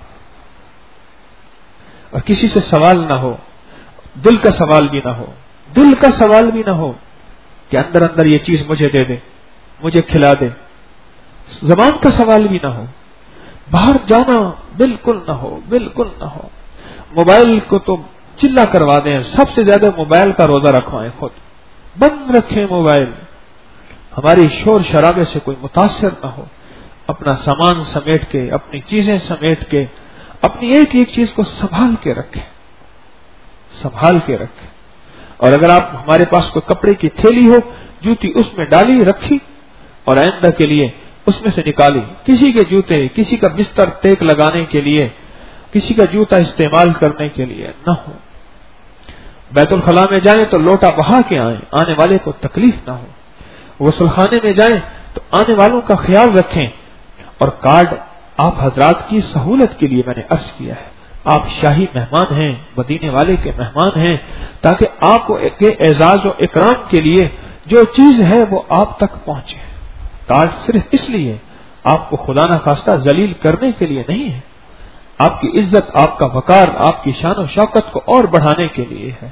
اور کسی سے سوال نہ ہو، دل کا سوال بھی نہ ہو، دل کا سوال بھی نہ ہو کہ اندر اندر یہ چیز مجھے دے دے، مجھے کھلا دے. زبان کا سوال بھی نہ ہو، باہر جانا بالکل نہ ہو، بالکل نہ ہو. موبائل کو تو چلا کروا دیں، سب سے زیادہ موبائل کا روزہ رکھوائیں، خود بند رکھیں موبائل. ہماری شور شرابے سے کوئی متاثر نہ ہو. اپنا سامان سمیٹ کے، اپنی چیزیں سمیٹ کے، اپنی ایک ایک چیز کو سنبھال کے رکھیں، سنبھال کے رکھیں. اور اگر آپ ہمارے پاس کوئی کپڑے کی تھیلی ہو، جوتی اس میں ڈالی رکھی اور آئندہ کے لیے اس میں سے نکالی. کسی کے جوتے، کسی کا بستر ٹیک لگانے کے لیے، کسی کا جوتا استعمال کرنے کے لیے نہ ہو. بیت الخلاء میں جائیں تو لوٹا بہا کے آئیں، آنے والے کو تکلیف نہ ہو. غسل خانے میں جائیں تو آنے والوں کا خیال رکھیں. اور کارڈ آپ حضرات کی سہولت کے لیے میں نے عرض کیا ہے، آپ شاہی مہمان ہیں، مدینے والے کے مہمان ہیں، تاکہ آپ کو اعزاز و اکرام کے لیے جو چیز ہے وہ آپ تک پہنچے. کارڈ صرف اس لیے آپ کو خدا نہ خواستہ ذلیل کرنے کے لیے نہیں ہے، آپ کی عزت، آپ کا وقار، آپ کی شان و شوکت کو اور بڑھانے کے لیے ہے۔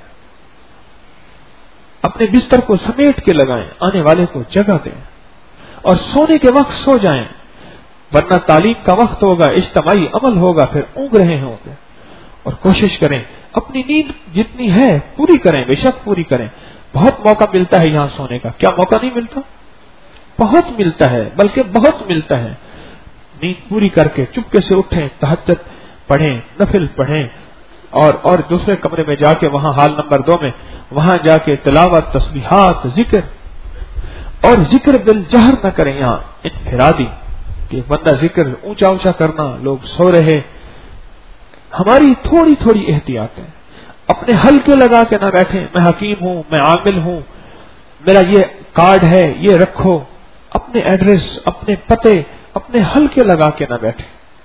اپنے بستر کو سمیٹ کے لگائیں، آنے والے کو جگہ دیں اور سونے کے وقت سو جائیں، ورنہ تعلیم کا وقت ہوگا، اجتماعی عمل ہوگا، پھر اونگ رہے ہوں گے۔ اور کوشش کریں اپنی نیند جتنی ہے پوری کریں، بے شک پوری کریں۔ بہت موقع ملتا ہے یہاں سونے کا، کیا موقع نہیں ملتا؟ بہت ملتا ہے، بلکہ بہت ملتا ہے۔ نیند پوری کر کے چپکے سے اٹھیں، تہجد پڑھیں، نفل پڑھیں، اور اور دوسرے کمرے میں جا کے وہاں حال نمبر دو میں وہاں جا کے تلاوت، تسبیحات، ذکر، اور ذکر بالجہر نہ کریں یہاں انفرادی، کہ بندہ ذکر اونچا اونچا کرنا، لوگ سو رہے۔ ہماری تھوڑی تھوڑی احتیاط ہے، اپنے حلقے لگا کے نہ بیٹھیں، میں حکیم ہوں، میں عامل ہوں، میرا یہ کارڈ ہے، یہ رکھو۔ اپنے ایڈریس، اپنے پتے، اپنے حلقے لگا کے نہ بیٹھیں،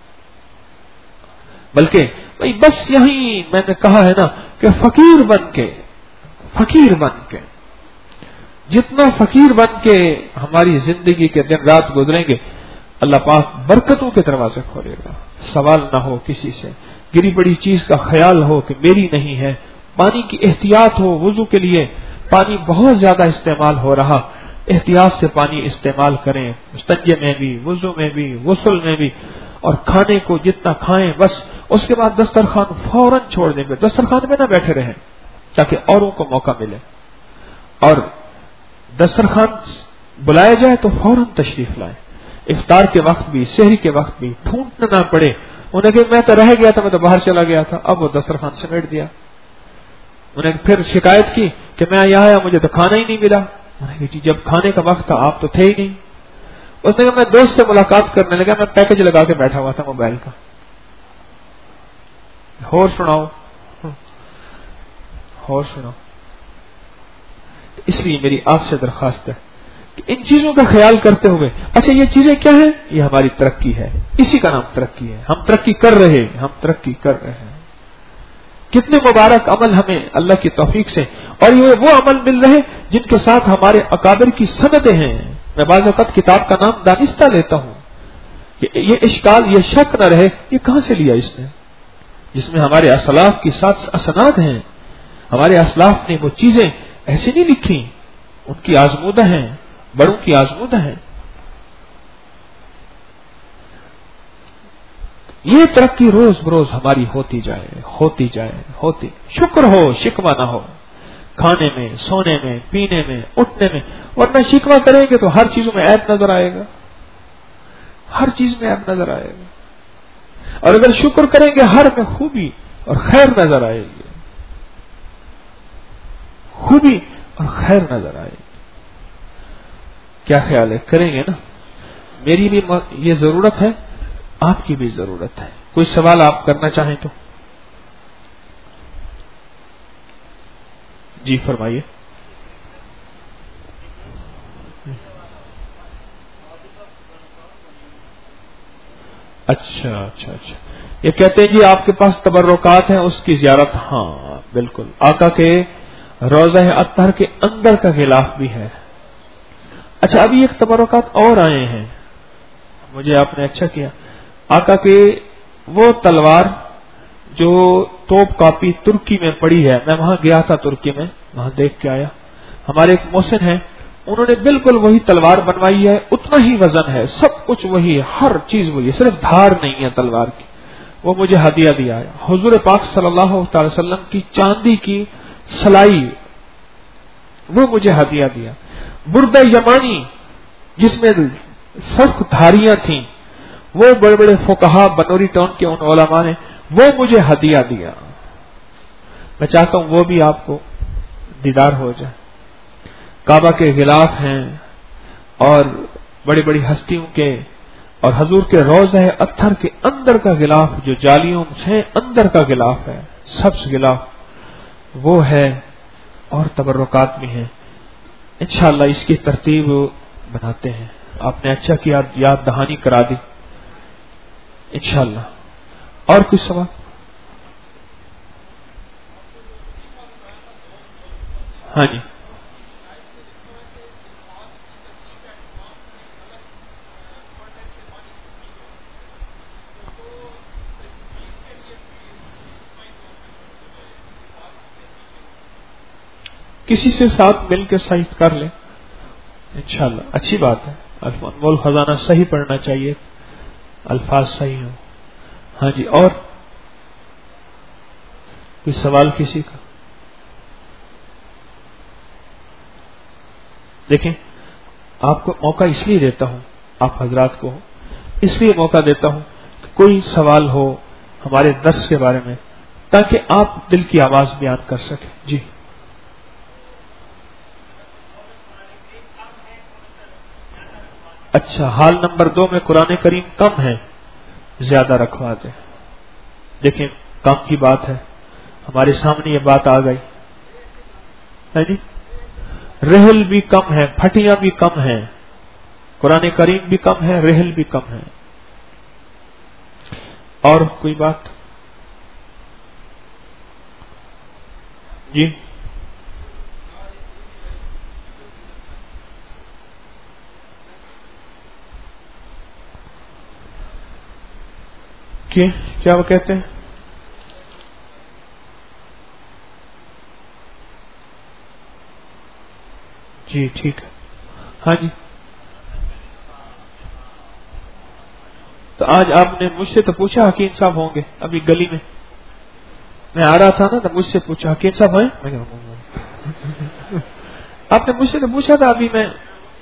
بلکہ بھائی بس یہی میں نے کہا ہے نا کہ فقیر بن کے، فقیر بن کے جتنا فقیر بن کے ہماری زندگی کے دن رات گزریں گے، اللہ پاک برکتوں کے دروازے کھولے گا۔ سوال نہ ہو کسی سے، گری بڑی چیز کا خیال ہو کہ میری نہیں ہے، پانی کی احتیاط ہو، وضو کے لیے پانی بہت زیادہ استعمال ہو رہا، احتیاط سے پانی استعمال کریں، مستنجے میں بھی، وضو میں بھی، غسل میں بھی، اور کھانے کو جتنا کھائیں بس اس کے بعد دسترخوان فوراً چھوڑ دیں گے، دسترخوان میں نہ بیٹھے رہیں تاکہ اوروں کو موقع ملے، اور دسترخوان بلایا جائے تو فوراً تشریف لائیں۔ افطار کے وقت بھی، سحری کے وقت بھی ڈھونڈنا نہ پڑے، انہیں کہ میں تو رہ گیا تھا، میں تو باہر چلا گیا تھا، اب وہ دسترخوان سمیٹ دیا۔ انہیں پھر شکایت کی کہ میں یہاں آیا، مجھے تو کھانا ہی نہیں ملا۔ انہیں کہ جی جب کھانے کا وقت تھا آپ تو تھے ہی نہیں۔ اس نے کہا میں دوست سے ملاقات کرنے لگا، میں پیکج لگا کے بیٹھا ہوا تھا موبائل کا۔ اور سناؤ، اور سناؤ۔ اس لیے میری آپ سے درخواست ہے کہ ان چیزوں کا خیال کرتے ہوئے، اچھا یہ چیزیں کیا ہیں؟ یہ ہماری ترقی ہے، اسی کا نام ترقی ہے۔ ہم ترقی کر رہے ہیں، ہم ترقی کر رہے ہیں۔ کتنے مبارک عمل ہمیں اللہ کی توفیق سے، اور یہ وہ عمل مل رہے جن کے ساتھ ہمارے اکابر کی سندیں ہیں۔ میں بعض اوقات کتاب کا نام دانستہ لیتا ہوں کہ یہ اشکال، یہ شک نہ رہے یہ کہاں سے لیا اس نے، جس میں ہمارے اسلاف کی سات اسناد ہیں۔ ہمارے اسلاف نے وہ چیزیں ایسے نہیں لکھی، ان کی آزمودہ ہیں، بڑوں کی آزمودہ ہیں۔ یہ ترقی روز بروز ہماری ہوتی جائے، ہوتی جائے، ہوتی، شکر ہو، شکوہ نہ ہو، کھانے میں، سونے میں، پینے میں، اٹھنے میں، ورنہ شکوہ کریں گے تو ہر چیزوں میں عیب نظر آئے گا، ہر چیز میں عیب نظر آئے گا، اور اگر شکر کریں گے ہر میں خوبی اور خیر نظر آئے گی، خوبی اور خیر نظر آئے گی۔ کیا خیال ہے؟ کریں گے نا؟ میری بھی یہ ضرورت ہے، آپ کی بھی ضرورت ہے۔ کوئی سوال آپ کرنا چاہیں تو جی فرمائیے۔ اچھا اچھا اچھا، یہ کہتے ہیں جی آپ کے پاس تبرکات ہیں، اس کی زیارت، ہاں بالکل، آقا کے روضہ اطہر کے اندر کا غلاف بھی ہے۔ اچھا ابھی ایک تبرکات اور آئے ہیں، مجھے آپ نے اچھا کیا، آقا کے وہ تلوار جو توپ کاپی ترکی میں پڑی ہے، میں وہاں گیا تھا ترکی میں، وہاں دیکھ کے آیا، ہمارے ایک محسن ہیں، انہوں نے بالکل وہی تلوار بنوائی ہے، اتنا ہی وزن ہے، سب کچھ وہی ہے، ہر چیز وہی ہے، صرف دھار نہیں ہے تلوار کی، وہ مجھے ہدیہ دیا ہے۔ حضور پاک صلی اللہ تعالی وسلم کی چاندی کی سلائی، وہ مجھے ہدیہ دیا۔ بردہ یمانی جس میں سخت دھاریاں تھیں، وہ بڑے بڑے فقہا بنوری ٹاؤن کے ان علماء نے وہ مجھے ہدیہ دیا، میں چاہتا ہوں وہ بھی آپ کو دیدار ہو جائے۔ کعبہ کے غلاف ہیں اور بڑی بڑی ہستیوں کے، اور حضور کے روضہ اطہر کے اندر کا غلاف جو جالیوں سے اندر کا غلاف ہے، سبز غلاف وہ ہے، اور تبرکات بھی ہیں۔ انشاءاللہ اس کی ترتیب بناتے ہیں، آپ نے اچھا کیا یاد دہانی کرا دی انشاءاللہ۔ اور کچھ سوال؟ ہاں جی، کسی سے ساتھ مل کے صحیح کر لیں انشاءاللہ اچھی بات ہے. انمول خزانہ صحیح پڑھنا چاہیے, الفاظ صحیح ہوں. ہاں جی, اور کوئی سوال کسی کا؟ دیکھیں آپ کو موقع اس لیے دیتا ہوں, آپ حضرات کو اس لیے موقع دیتا ہوں کہ کوئی سوال ہو ہمارے درس کے بارے میں تاکہ آپ دل کی آواز بیان کر سکیں. جی اچھا, حال نمبر دو میں قرآن کریم کم ہے, زیادہ رکھوا دیں. دیکھیں کم کی بات ہے, ہمارے سامنے یہ بات آ گئی ہے جی. رحل بھی کم ہے, پھٹیاں بھی کم ہیں, قرآن کریم بھی کم ہے, رحل بھی کم ہے. اور کوئی بات؟ جی کیا وہ کہتے ہیں؟ جی ٹھیک ہے. ہاں جی, تو آج آپ نے مجھ سے تو پوچھا حکیم صاحب ہوں گے, ابھی گلی میں میں آ رہا تھا نا تو مجھ سے پوچھا حکیم صاحب ہیں, آپ نے مجھ سے تو پوچھا تھا. ابھی میں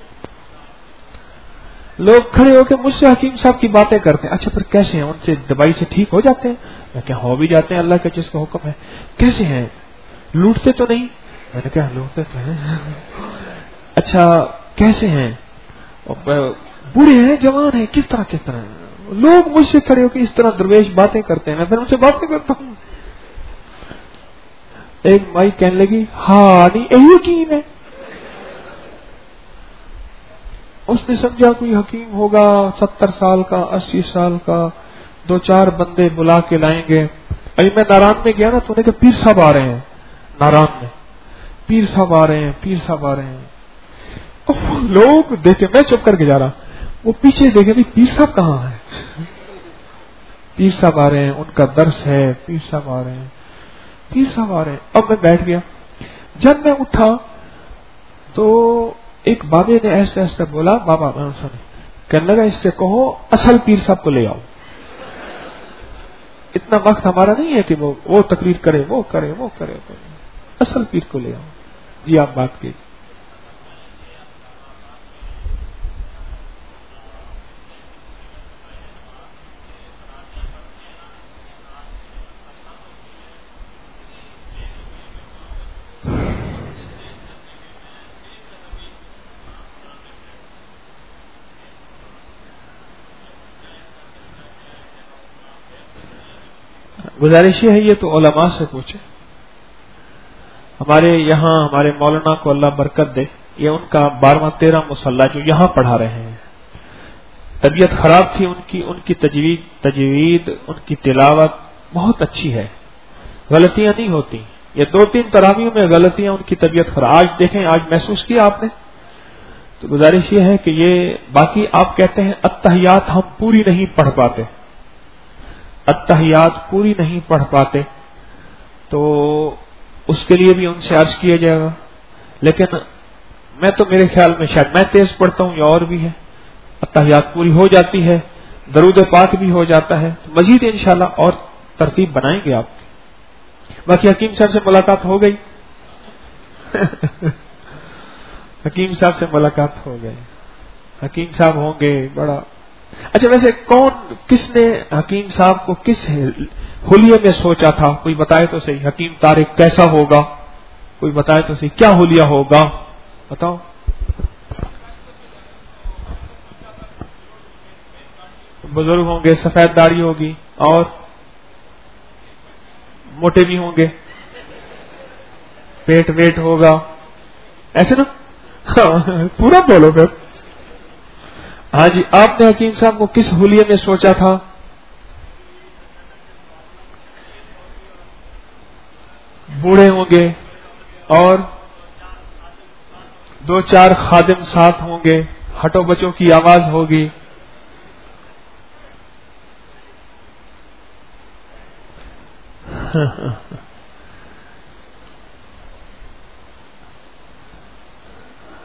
لوگ کھڑے ہو کے مجھ سے حکیم صاحب کی باتیں کرتے ہیں. اچھا پھر کیسے ہیں, ان سے دوائی سے ٹھیک ہو جاتے ہیں؟ میں کیا ہو بھی جاتے ہیں, اللہ کا جس کا حکم ہے. کیسے ہیں, لوٹتے تو نہیں؟ میں نے کہا لوٹتے تو ہیں. اچھا کیسے ہیں, بوڑھے ہیں جوان ہیں, کس طرح کس طرح ہیں؟ لوگ مجھ سے کھڑے ہو کے اس طرح درویش باتیں کرتے ہیں, میں پھر ان سے باتیں کرتا ہوں. ایک مائی کہنے لگی ہاں نہیں یہی یقین ہے. اس نے سمجھا کوئی حکیم ہوگا ستر سال کا, اسی سال کا, دو چار بندے بلا کے لائیں گے. ابھی میں ناران میں گیا نا, تو نے کہا پیر صاحب آ رہے ہیں ناران میں, پیر صاحب آ رہے ہیں, پیر صاحب آ رہے ہیں. لوگ دیکھے, میں چپ کر کے جا رہا, وہ پیچھے دیکھے بھی پیر صاحب کہاں ہے, پیر صاحب آ رہے ہیں, ان کا درس ہے, پیر صاحب آ رہے ہیں, پیر صاحب آ رہے ہیں. اب میں بیٹھ گیا. جب میں اٹھا تو ایک بابے نے ایسے ایسے بولا, بابا کہنے لگا اس سے کہو اصل پیر صاحب کو لے آؤ. اتنا وقت ہمارا نہیں ہے کہ وہ وہ تقریر کرے, وہ کرے, وہ کرے, اصل پیر کو لے آؤ. جی آپ بات کیجیے. گزارش یہ ہے, یہ تو علماء سے پوچھے. ہمارے یہاں ہمارے مولانا کو اللہ برکت دے, یہ ان کا بارہواں تیرہ مصلی جو یہاں پڑھا رہے ہیں. طبیعت خراب تھی ان کی, ان کی تجوید تجوید ان کی تلاوت بہت اچھی ہے, غلطیاں نہیں ہوتی. یہ دو تین تراویحوں میں غلطیاں, ان کی طبیعت خراب. آج دیکھیں, آج محسوس کیا آپ نے. تو گزارش یہ ہے کہ یہ باقی آپ کہتے ہیں اتحیات ہم پوری نہیں پڑھ پاتے, اتحیات پوری نہیں پڑھ پاتے, تو اس کے لیے بھی ان سے عرض کیا جائے گا. لیکن میں تو میرے خیال میں شاید میں تیز پڑھتا ہوں یا اور بھی ہے, اتحیات پوری ہو جاتی ہے, درود پاک بھی ہو جاتا ہے. مزید انشاءاللہ اور ترتیب بنائیں گے آپ کی. باقی حکیم صاحب سے ملاقات ہو گئی حکیم صاحب سے ملاقات ہو گئی. حکیم صاحب ہوں گے بڑا. اچھا ویسے کون, کس نے حکیم صاحب کو کس حلیے میں سوچا تھا, کوئی بتائے تو صحیح. حکیم طارق کیسا ہوگا, کوئی بتائے تو صحیح, کیا حلیہ ہوگا بتاؤ. بزرگ ہوں گے, سفید داڑھی ہوگی, اور موٹے بھی ہوں گے, پیٹ ویٹ ہوگا, ایسے نا پورا بولو پھر. ہاں جی, آپ نے حکیم صاحب کو کس حلیے میں سوچا تھا؟ بوڑھے ہوں گے اور دو چار خادم ساتھ ہوں گے, ہٹو بچوں کی آواز ہوگی.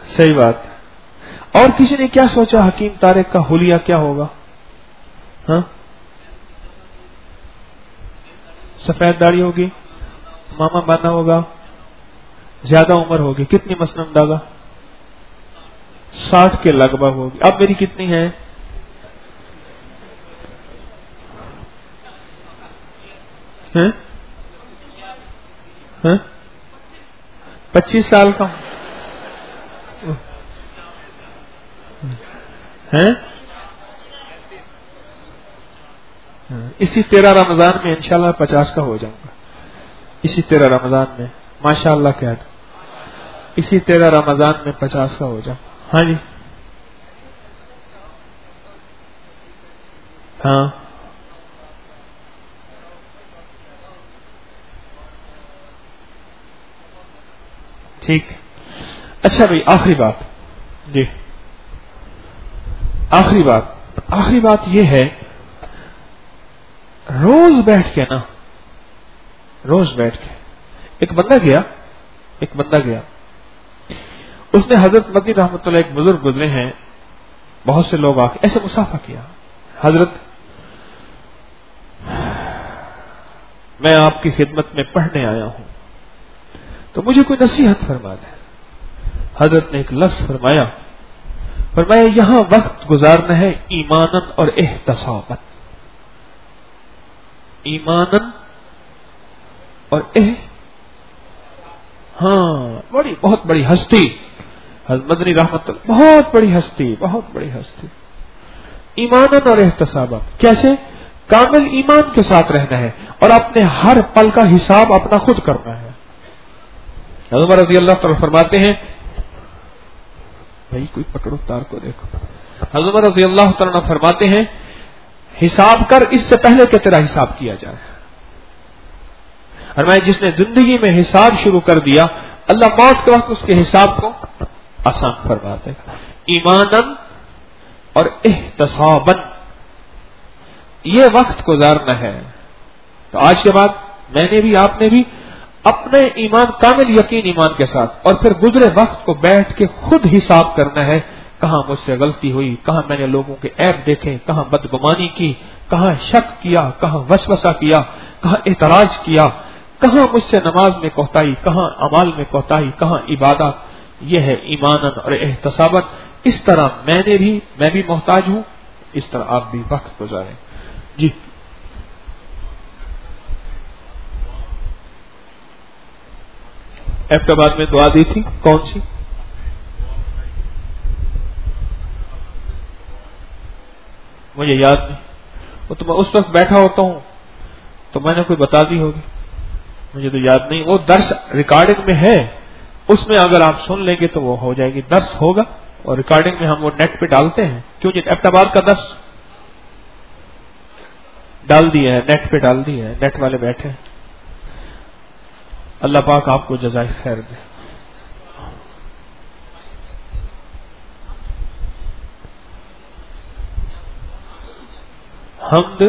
صحیح بات. اور کسی نے کیا سوچا حکیم طارق کا حلیہ کیا ہوگا؟ ہاں سفید داڑھی ہوگی, ماما باندھا ہوگا, زیادہ عمر ہوگی. کتنی مثلاً اندازہ؟ ساٹھ کے لگ بھگ ہوگی. اب میری کتنی ہے؟ ہاں ہاں پچیس سال کا ہیں. اسی تیرہ رمضان میں انشاءاللہ پچاس کا ہو جاؤں گا. اسی تیرہ رمضان میں ماشاء اللہ کہہ دو, اسی تیرہ رمضان میں پچاس کا ہو جاؤں. ہاں جی ہاں ٹھیک. اچھا بھائی آخری بات, جی آخری بات آخری بات یہ ہے, روز بیٹھ کے نا روز بیٹھ کے ایک بندہ گیا ایک بندہ گیا اس نے حضرت مدنی رحمۃ اللہ ایک بزرگ گزرے ہیں, بہت سے لوگ آ کے ایسے مسافہ کیا, حضرت میں آپ کی خدمت میں پڑھنے آیا ہوں تو مجھے کوئی نصیحت فرما دیں. حضرت نے ایک لفظ فرمایا, فرمایا یہاں وقت گزارنا ہے ایمانن اور احتسابن. ایمانن اور اح ہاں بڑی بہت بڑی ہستی حضرت مدنی رحمت اللہ, بہت بڑی ہستی بہت بڑی ہستی. ایمانن اور احتسابن کیسے؟ کامل ایمان کے ساتھ رہنا ہے اور اپنے ہر پل کا حساب اپنا خود کرنا ہے. حضرت رضی اللہ تعالی فرماتے ہیں, بھائی کوئی پکڑو تار کو دیکھو. حضرت رضی اللہ تعالی فرماتے ہیں حساب کر اس سے پہلے کہ تیرا حساب کیا جائے. فرمایا جس نے زندگی میں حساب شروع کر دیا اللہ موت کے وقت اس کے حساب کو آسان فرما دے گا. ایمانن اور احتسابن یہ وقت گزارنا ہے. تو آج کے بعد میں نے بھی آپ نے بھی اپنے ایمان کامل یقین ایمان کے ساتھ اور پھر گزرے وقت کو بیٹھ کے خود حساب کرنا ہے, کہاں مجھ سے غلطی ہوئی, کہاں میں نے لوگوں کے عیب دیکھے, کہاں بدگمانی کی, کہاں شک کیا, کہاں وسوسہ کیا, کہاں اعتراض کیا, کہاں مجھ سے نماز میں کوتاہی, کہاں اعمال میں کوتاہی, کہاں عبادت. یہ ہے ایمانن اور احتسابن. اس طرح میں نے بھی میں بھی محتاج ہوں, اس طرح آپ بھی وقت گزاریں. جی احتساب میں دعا دی تھی کون سی؟ مجھے یاد نہیں, وہ تو میں اس وقت بیٹھا ہوتا ہوں تو میں نے کوئی بتا دی ہوگی, مجھے تو یاد نہیں. وہ درس ریکارڈنگ میں ہے, اس میں اگر آپ سن لیں گے تو وہ ہو جائے گی. درس ہوگا اور ریکارڈنگ میں ہم وہ نیٹ پہ ڈالتے ہیں. کیوں جی احتساب کا درس ڈال دیا ہے, نیٹ پہ ڈال دیا ہے, نیٹ والے بیٹھے ہیں. اللہ پاک آپ کو جزائے خیر دے. حمد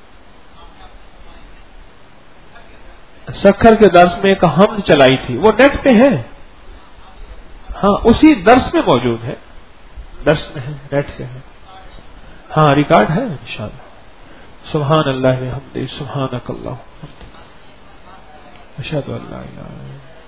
سکھر کے درس میں ایک حمد چلائی تھی, وہ نیٹ پہ ہے. ہاں اسی درس میں موجود ہے, درس میں ہے, نیٹ پہ ہے. ہاں ریکارڈ ہے انشاءاللہ. سبحان اللہ وبحمدہ سبحانک اللہم اشہد ان لا الہ الا انت